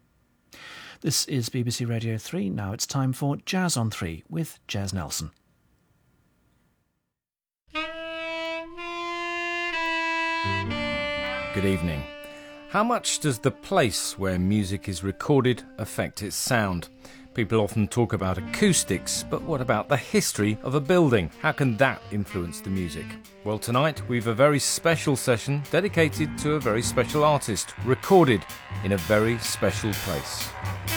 [SPEAKER 1] This is B B C Radio three. Now it's time for Jazz on three with Jez Nelson.
[SPEAKER 4] Good evening. How much does the place where music is recorded affect its sound? People often talk about acoustics, but what about the history of a building? How can that influence the music? Well, tonight we've a very special session dedicated to a very special artist, recorded in a very special place.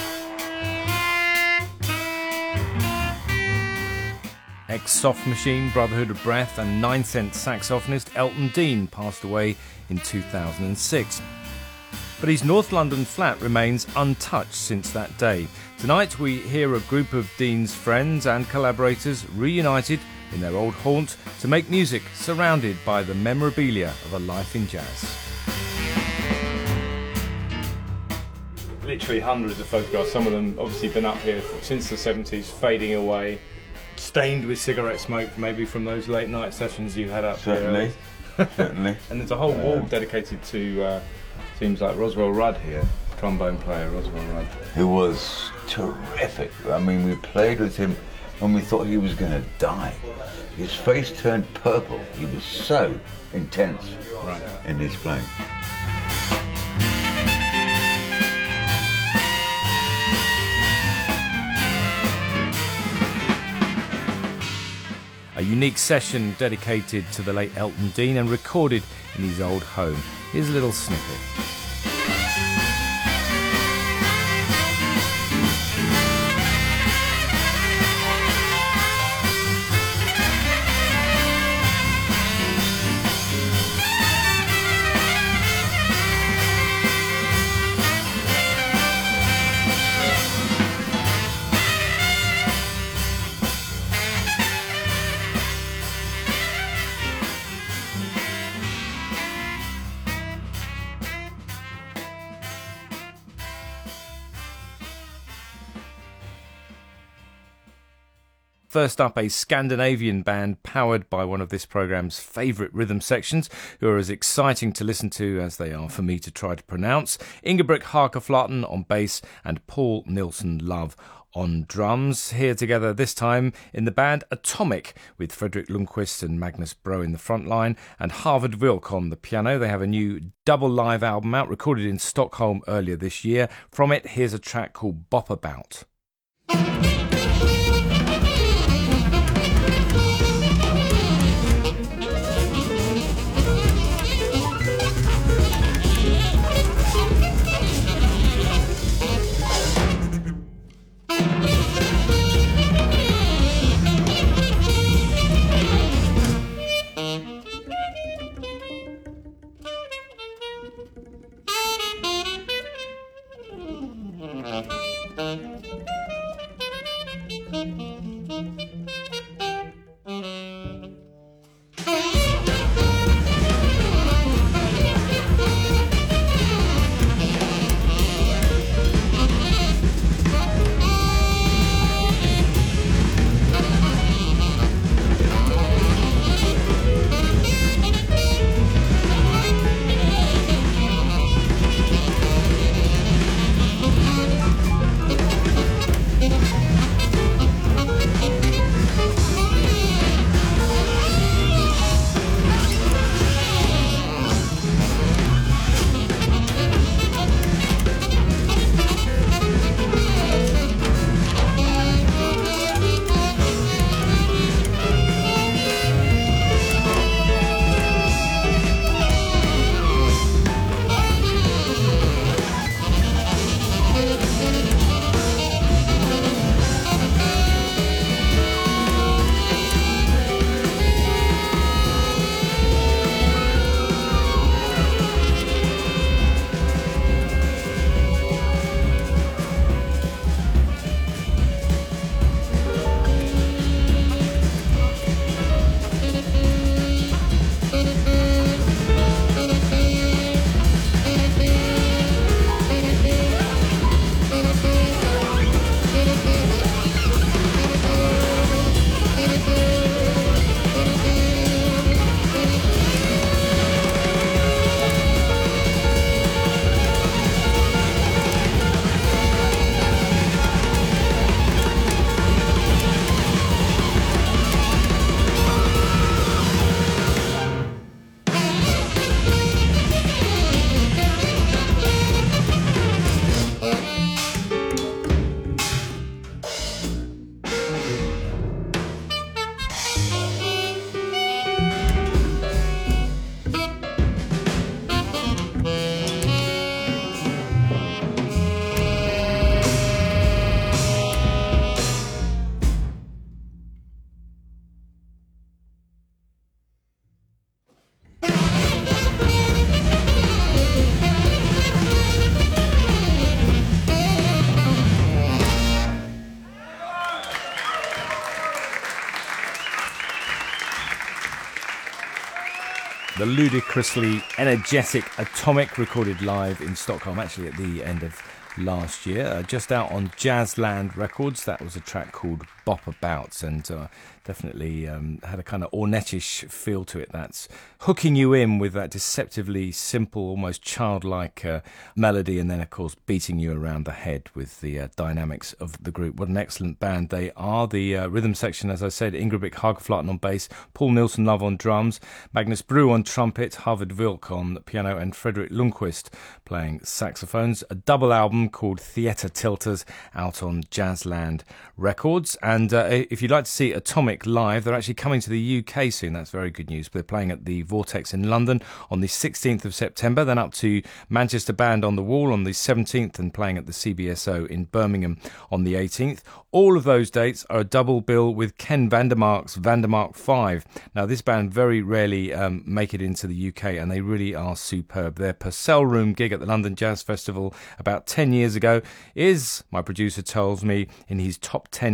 [SPEAKER 4] Ex-Soft Machine, Brotherhood of Breath and Nine Cent saxophonist Elton Dean passed away in two thousand six. But his North London flat remains untouched since that day. Tonight we hear a group of Dean's friends and collaborators reunited in their old haunt to make music surrounded by the memorabilia of a life in jazz.
[SPEAKER 5] Literally hundreds of photographs, some of them obviously been up here since the seventies, fading away, stained with cigarette smoke, maybe from those late night sessions you had up
[SPEAKER 6] Certainly.
[SPEAKER 5] here.
[SPEAKER 6] Certainly.
[SPEAKER 5] And there's a whole wall dedicated to, uh, seems like Roswell Rudd here, trombone player Roswell Rudd.
[SPEAKER 6] He was terrific. I mean, we played with him when we thought he was going to die. His face turned purple. He was so intense
[SPEAKER 5] Right.
[SPEAKER 6] in his playing.
[SPEAKER 4] A unique session dedicated to the late Elton Dean and recorded in his old home. Here's a little snippet. First up, a Scandinavian band powered by one of this programme's favourite rhythm sections, who are as exciting to listen to as they are for me to try to pronounce. Ingebrigt Hakaflaten on bass and Paul Nilsson Love on drums. Here together this time in the band Atomic, with Fredrik Lundqvist and Magnus Bro in the front line and Harvard Wilk on the piano. They have a new double live album out, recorded in Stockholm earlier this year. From it, here's a track called Bop About. The ludicrously energetic Atomic, recorded live in Stockholm, actually at the end of last year, uh, just out on Jazzland Records. That was a track called Bop About, and uh, definitely um, had a kind of ornettish feel to it. That's hooking you in with that deceptively simple, almost childlike uh, melody, and then of course beating you around the head with the uh, dynamics of the group. What an excellent band they are. The uh, rhythm section, as I said, Ingebrigt Hakaflaten on bass, Paul Nilsson Love on drums, Magnus Bro on trumpet, Harvard Wilk on the piano, and Fredrik Lundqvist playing saxophones. A double album called Theatre Tilters out on Jazzland Records. And uh, if you'd like to see Atomic live, they're actually coming to the U K soon. That's very good news. They're playing at the Vortex in London on the sixteenth of September, then up to Manchester Band on the Wall on the seventeenth, and playing at the C B S O in Birmingham on the eighteenth. All of those dates are a double bill with Ken Vandermark's Vandermark five. Now, this band very rarely um, make it into the U K, and they really are superb. Their Purcell Room gig at the London Jazz Festival about ten years ago is, my producer tells me, in his top ten gigs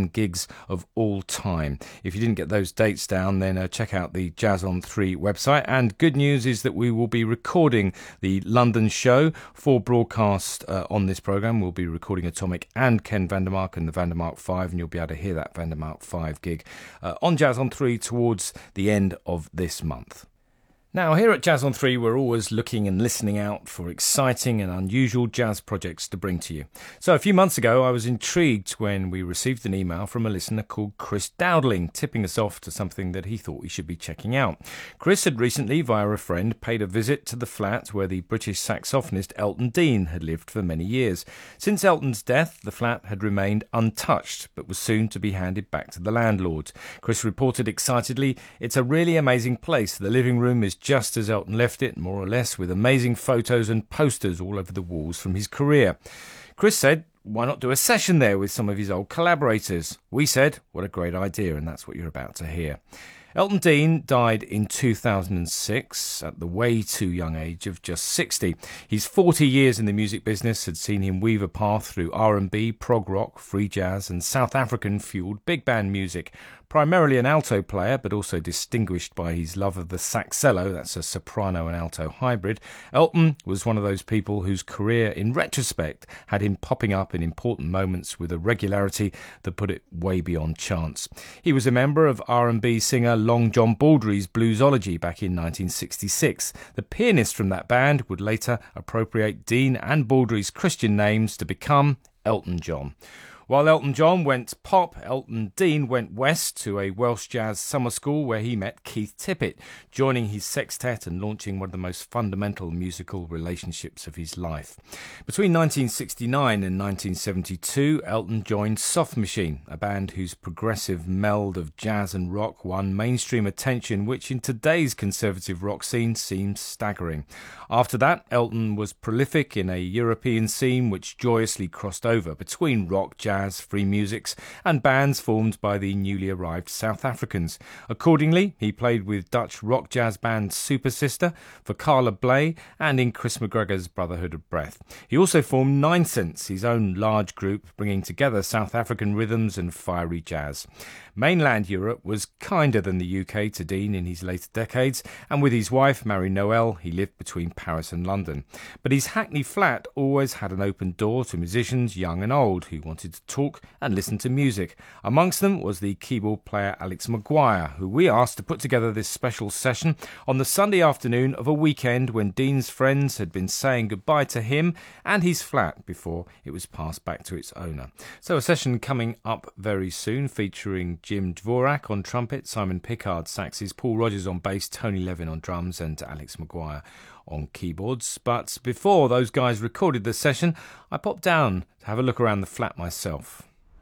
[SPEAKER 4] bands of all time. If you didn't get those dates down, then uh, check out the Jazz on three website. And good news is that we will be recording the London show for broadcast uh, on this programme. We'll be recording Atomic and Ken Vandermark and the Vandermark five, and you'll be able to hear that Vandermark five gig uh, on Jazz on three towards the end of this month. Now, here at Jazz on three, we're always looking and listening out for exciting and unusual jazz projects to bring to you. So a few months ago, I was intrigued when we received an email from a listener called Chris Dowdling, tipping us off to something that he thought we should be checking out. Chris had recently, via a friend, paid a visit to the flat where the British saxophonist Elton Dean had lived for many years. Since Elton's death, the flat had remained untouched, but was soon to be handed back to the landlord. Chris reported excitedly, "It's a really amazing place. The living room is just as Elton left it, more or less, with amazing photos and posters all over the walls from his career." Chris said, why not do a session there with some of his old collaborators? We said, what a great idea, and that's what you're about to hear. Elton Dean died in two thousand six at the way too young age of just sixty. His forty years in the music business had seen him weave a path through R and B, prog rock, free jazz and South African-fuelled big band music. Primarily an alto player, but also distinguished by his love of the saxello, that's a soprano and alto hybrid, Elton was one of those people whose career, in retrospect, had him popping up in important moments with a regularity that put it way beyond chance. He was a member of R and B singer Long John Baldry's Bluesology back in nineteen sixty-six. The pianist from that band would later appropriate Dean and Baldry's Christian names to become Elton John. While Elton John went pop, Elton Dean went west to a Welsh jazz summer school where he met Keith Tippett, joining his sextet and launching one of the most fundamental musical relationships of his life. Between nineteen sixty-nine and nineteen seventy-two, Elton joined Soft Machine, a band whose progressive meld of jazz and rock won mainstream attention, which in today's conservative rock scene seems staggering. After that, Elton was prolific in a European scene which joyously crossed over between rock, jazz, Jazz, free musics and bands formed by the newly arrived South Africans. Accordingly, he played with Dutch rock jazz band Super Sister, for Carla Bley and in Chris McGregor's Brotherhood of Breath. He also formed Nine Cents, his own large group bringing together South African rhythms and fiery jazz. Mainland Europe was kinder than the U K to Dean in his later decades, and with his wife, Marie Noel, he lived between Paris and London. But his Hackney flat always had an open door to musicians young and old who wanted to talk and listen to music. Amongst them was the keyboard player Alex Maguire, who we asked to put together this special session on the Sunday afternoon of a weekend when Dean's friends had been saying goodbye to him and his flat before it was passed back to its owner. So a session coming up very soon featuring Jim Dvorak on trumpet, Simon Pickard saxes, Paul Rogers on bass, Tony Levin on drums and Alex Maguire on keyboards. But before those guys recorded the session, I popped down to have a look around the flat myself.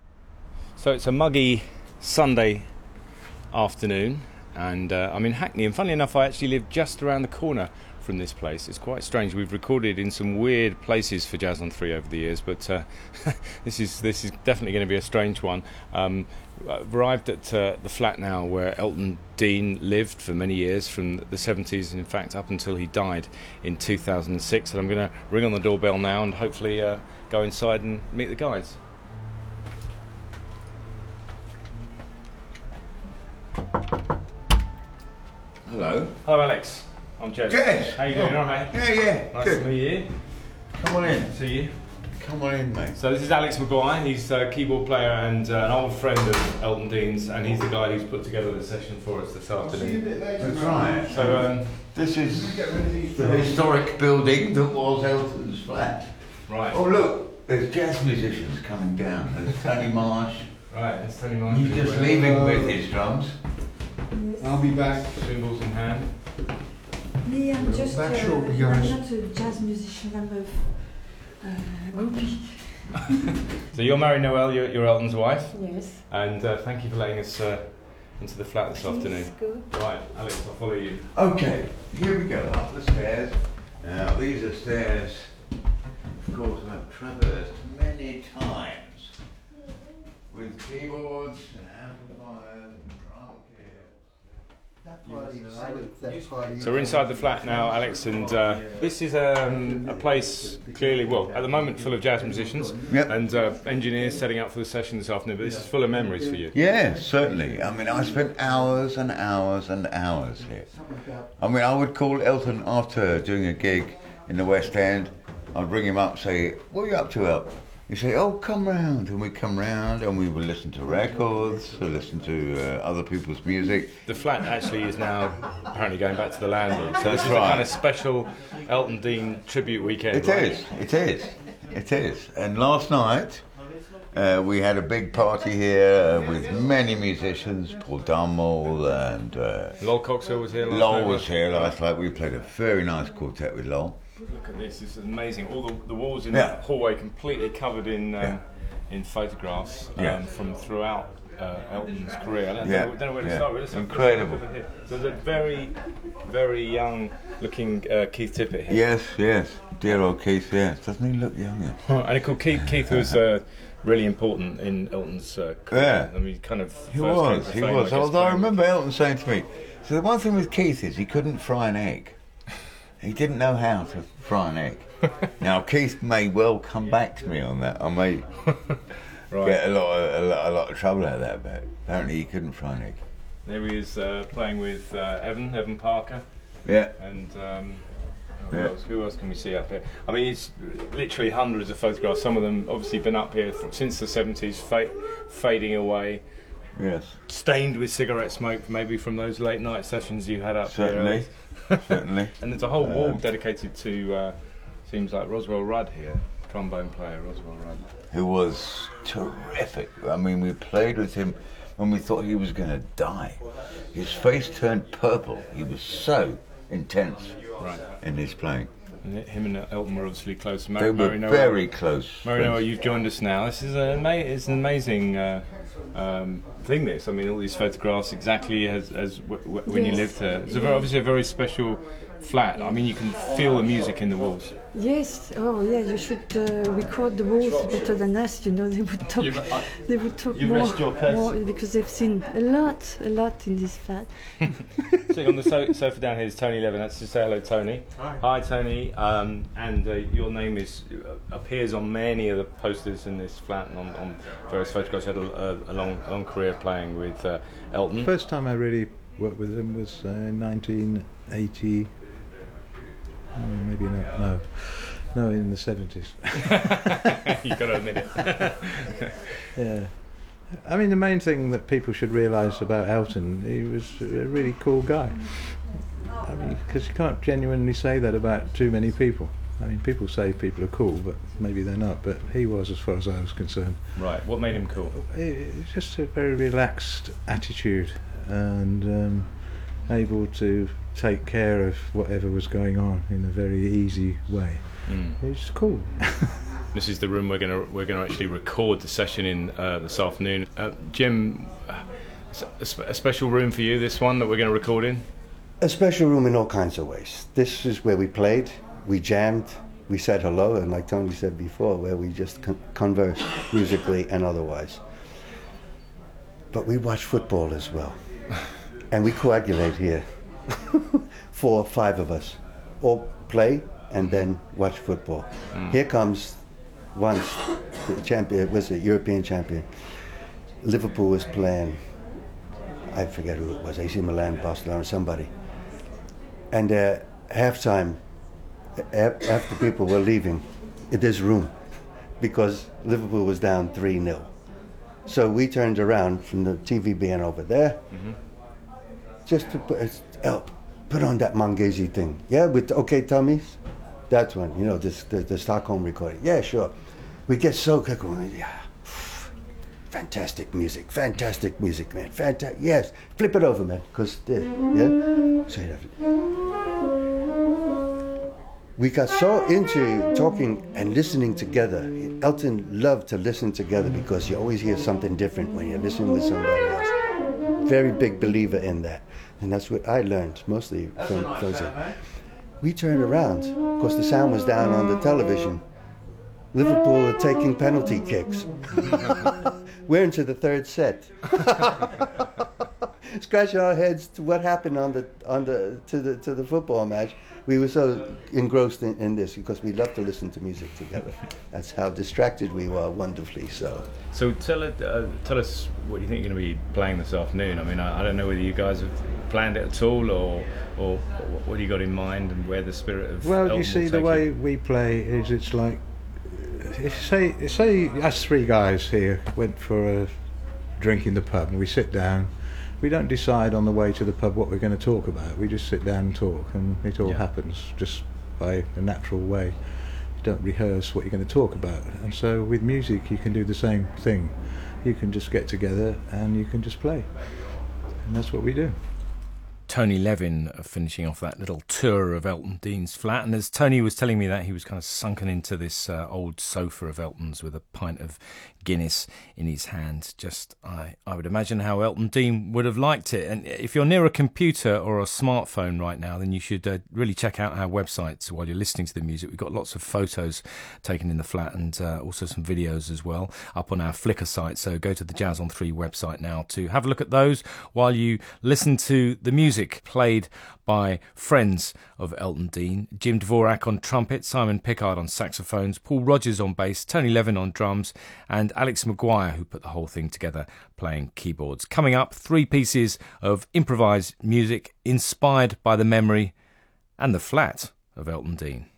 [SPEAKER 4] So it's a muggy Sunday afternoon and uh, I'm in Hackney, and funnily enough I actually live just around the corner from this place. It's quite strange. We've recorded in some weird places for Jazz on three over the years, but uh, this is this is definitely going to be a strange one. Um, I've arrived at uh, the flat now where Elton Dean lived for many years, from the seventies, and in fact up until he died in two thousand six. And I'm going to ring on the doorbell now and hopefully uh, go inside and meet the guys.
[SPEAKER 6] Hello.
[SPEAKER 4] Hello, Alex. I'm Jez.
[SPEAKER 6] Jez!
[SPEAKER 4] How you doing?
[SPEAKER 6] Oh.
[SPEAKER 4] All right?
[SPEAKER 6] Yeah, yeah.
[SPEAKER 4] Nice
[SPEAKER 6] Good.
[SPEAKER 4] to meet you.
[SPEAKER 6] Come on in.
[SPEAKER 4] See you.
[SPEAKER 6] Come on in, mate.
[SPEAKER 4] So this is Alex Maguire. He's a keyboard player and uh, an old friend of Elton Dean's, and he's the guy who's put together the session for us this afternoon.
[SPEAKER 6] That's right.
[SPEAKER 4] So um,
[SPEAKER 6] This is the historic building that was Elton's flat.
[SPEAKER 4] right,
[SPEAKER 6] Oh, look, there's jazz musicians coming down. There's Tony Marsh.
[SPEAKER 4] right. It's Tony Marsh.
[SPEAKER 6] He's just leaving with his drums.
[SPEAKER 7] I'll be back.
[SPEAKER 4] Cymbals in hand.
[SPEAKER 8] Me, I'm just, uh,
[SPEAKER 7] Back shortly,
[SPEAKER 8] I'm
[SPEAKER 7] guys.
[SPEAKER 8] not a jazz musician, I'm a uh, groupie.
[SPEAKER 4] So you're Marie Noel. You're, you're Elton's wife,
[SPEAKER 8] Yes.
[SPEAKER 4] and uh, thank you for letting us uh, into the flat this afternoon.
[SPEAKER 8] Good.
[SPEAKER 4] Right, Alex, I'll follow you.
[SPEAKER 6] Okay, here we go, up the stairs. Now, these are stairs, of course, I've traversed many times with keyboards and amplifiers and drum kits.
[SPEAKER 5] So we're inside the flat now, Alex, and uh, this is um, a place clearly, well, at the moment full of jazz musicians
[SPEAKER 6] Yep.
[SPEAKER 5] and uh, engineers setting up for the session this afternoon, but this is full of memories for you.
[SPEAKER 6] Yeah, certainly. I mean, I spent hours and hours and hours here. I mean, I would call Elton after doing a gig in the West End. I'd ring him up, say, "What are you up to, El?" He'd say, "Oh, come round." And we'd come round and we would listen to records, or listen to uh, other people's music.
[SPEAKER 5] The flat actually is now apparently going back to the landlord, so
[SPEAKER 6] That's
[SPEAKER 5] this is
[SPEAKER 6] right.
[SPEAKER 5] a kind of special Elton Dean tribute weekend.
[SPEAKER 6] It
[SPEAKER 5] right?
[SPEAKER 6] is, it is, it is. And last night uh, we had a big party here uh, with many musicians, Paul Dummel and uh,
[SPEAKER 5] Lol Coxhill was here last
[SPEAKER 6] Lol
[SPEAKER 5] night.
[SPEAKER 6] was here last night. We played a very nice quartet with Lol.
[SPEAKER 5] Look at this, this is amazing. All the, the walls in
[SPEAKER 6] Yeah.
[SPEAKER 5] that hallway completely covered in um,
[SPEAKER 6] Yeah.
[SPEAKER 5] in photographs um,
[SPEAKER 6] Yeah.
[SPEAKER 5] from throughout uh, Elton's career. I don't,
[SPEAKER 6] Yeah.
[SPEAKER 5] know, don't know where to
[SPEAKER 6] Yeah.
[SPEAKER 5] start with. Let's-
[SPEAKER 6] Incredible.
[SPEAKER 5] let's look here. So there's a very, very young looking uh, Keith Tippett here.
[SPEAKER 6] Yes, yes, dear old Keith, yes. Doesn't he look younger?
[SPEAKER 5] And of course, Keith, Keith was uh, really important in Elton's uh, career.
[SPEAKER 6] Yeah.
[SPEAKER 5] I mean, kind of.
[SPEAKER 6] He
[SPEAKER 5] first came
[SPEAKER 6] was,
[SPEAKER 5] to
[SPEAKER 6] he
[SPEAKER 5] fame,
[SPEAKER 6] was.
[SPEAKER 5] I guess,
[SPEAKER 6] Although I
[SPEAKER 5] playing-
[SPEAKER 6] remember Elton saying to me, so the one thing with Keith is he couldn't fry an egg. He didn't know how to fry an egg. Now, Keith may well come back to me on that. I may
[SPEAKER 5] Right.
[SPEAKER 6] get a lot, of, a, lot, a lot of trouble out of that, but apparently he couldn't fry an egg.
[SPEAKER 5] There he is uh, playing with uh, Evan, Evan Parker.
[SPEAKER 6] Yeah.
[SPEAKER 5] And um, who,
[SPEAKER 6] Yeah.
[SPEAKER 5] else, who else can we see up here? I mean, it's literally hundreds of photographs. Some of them obviously been up here from, since the seventies, fa- fading away,
[SPEAKER 6] Yes.
[SPEAKER 5] stained with cigarette smoke, maybe from those late night sessions you had up
[SPEAKER 6] Certainly.
[SPEAKER 5] here.
[SPEAKER 6] Certainly.
[SPEAKER 5] And there's a whole wall
[SPEAKER 6] Um,
[SPEAKER 5] dedicated to, uh, seems like Roswell Rudd here, trombone player Roswell Rudd.
[SPEAKER 6] Who was terrific. I mean, we played with him when we thought he was going to die. His face turned purple. He was so intense
[SPEAKER 5] Right.
[SPEAKER 6] in his playing.
[SPEAKER 5] And him and Elton were obviously close. Mar-
[SPEAKER 6] They were
[SPEAKER 5] Murray Noel-
[SPEAKER 6] very close.
[SPEAKER 5] Murray Noel,
[SPEAKER 6] friends.
[SPEAKER 5] you've joined us now. This is an, ama- it's an amazing uh, um, thing, this. I mean, all these photographs exactly as, as w- w- when you
[SPEAKER 8] Yes.
[SPEAKER 5] lived here. It's a very, obviously a very special flat. I mean, you can feel the music in the walls.
[SPEAKER 8] Yes, oh yeah, you should uh, record the walls better than us, you know, they would talk,
[SPEAKER 5] You've- I-
[SPEAKER 8] they would talk
[SPEAKER 5] you've
[SPEAKER 8] more,
[SPEAKER 5] rest your case.
[SPEAKER 8] more, because they've seen a lot, a lot in this flat.
[SPEAKER 5] Sitting on the so- sofa down here is Tony Levin. Let's just say hello, Tony.
[SPEAKER 7] Hi.
[SPEAKER 5] Hi, Tony. Um, and uh, your name is uh, appears on many of the posters in this flat and on, on various photographs. You had a, a, a long, long career playing with uh, Elton.
[SPEAKER 9] First time I really worked with him was uh, in nineteen eighty. Oh, maybe not. No, no, in the seventies.
[SPEAKER 5] You've got to admit it.
[SPEAKER 9] Yeah. I mean, the main thing that people should realise about Elton, he was a really cool guy. I mean, because you can't genuinely say that about too many people. I mean, people say people are cool, but maybe they're not. But he was, as far as I was concerned.
[SPEAKER 5] Right. What made him cool?
[SPEAKER 9] It's just a very relaxed attitude and um, able to take care of whatever was going on in a very easy way.
[SPEAKER 5] Mm.
[SPEAKER 9] It's cool.
[SPEAKER 5] This is the room we're going to we're going to actually record the session in uh, this afternoon. Uh, Jim, uh, a, sp- a special room for you. This one that we're going to record in.
[SPEAKER 10] A special room in all kinds of ways. This is where we played, we jammed, we said hello, and like Tony said before, where we just con- conversed musically and otherwise. But we watch football as well, and we coagulate here. Four or five of us all play and then watch football.
[SPEAKER 5] Mm.
[SPEAKER 10] Here comes once the champion, was a European champion. Liverpool was playing, I forget who it was, A C Milan, Barcelona, somebody. And uh, halftime, a- after people were leaving in this room, because Liverpool was down three nil. So we turned around from the T V being over there,
[SPEAKER 5] Mm-hmm.
[SPEAKER 10] just to put, help, put on that Mangesi thing. Yeah, with okay tummies? That one, you know, this, the, the Stockholm recording. Yeah, sure. We get so quick, yeah. Fantastic music, fantastic music, man. Fantastic. Yes, flip it over, man, because, yeah. Say that. We got so into talking and listening together. Elton loved to listen together because you always hear something different when you're listening with somebody else. Very big believer in that. And that's what I learned mostly from Jose. We turned around, because the sound was down on the television. Liverpool are taking penalty kicks. We're into the third set. scratching our heads to what happened on the on the to the to the football match. We were so engrossed in, in this because we love to listen to music together. That's how distracted we were, wonderfully so.
[SPEAKER 5] So tell it, uh, tell us what you think you're going to be playing this afternoon. I mean, I, I don't know whether you guys have planned it at all, or or what do you got in mind, and where the spirit of
[SPEAKER 9] well,
[SPEAKER 5] Elton
[SPEAKER 9] you see,
[SPEAKER 5] will
[SPEAKER 9] the
[SPEAKER 5] take
[SPEAKER 9] way
[SPEAKER 5] you?
[SPEAKER 9] we play is it's like if say say us three guys here went for a drink in the pub and we sit down. We don't decide on the way to the pub what we're going to talk about. We just sit down and talk, and it all
[SPEAKER 5] Yeah.
[SPEAKER 9] happens just by a natural way. You don't rehearse what you're going to talk about. And so with music, you can do the same thing. You can just get together and you can just play. And that's what we do.
[SPEAKER 4] Tony Levin uh, finishing off that little tour of Elton Dean's flat. And as Tony was telling me that, he was kind of sunken into this uh, old sofa of Elton's with a pint of Guinness in his hand. Just, I, I would imagine how Elton Dean would have liked it. And if you're near a computer or a smartphone right now, then you should uh, really check out our website while you're listening to the music. We've got lots of photos taken in the flat, and uh, also some videos as well up on our Flickr site. So go to the Jazz on three website now to have a look at those while you listen to the music played by friends of Elton Dean. Jim Dvorak on trumpet, Simon Pickard on saxophones, Paul Rogers on bass, Tony Levin on drums, and Alex Maguire, who put the whole thing together, playing keyboards. Coming up, three pieces of improvised music inspired by the memory and the flat of Elton Dean.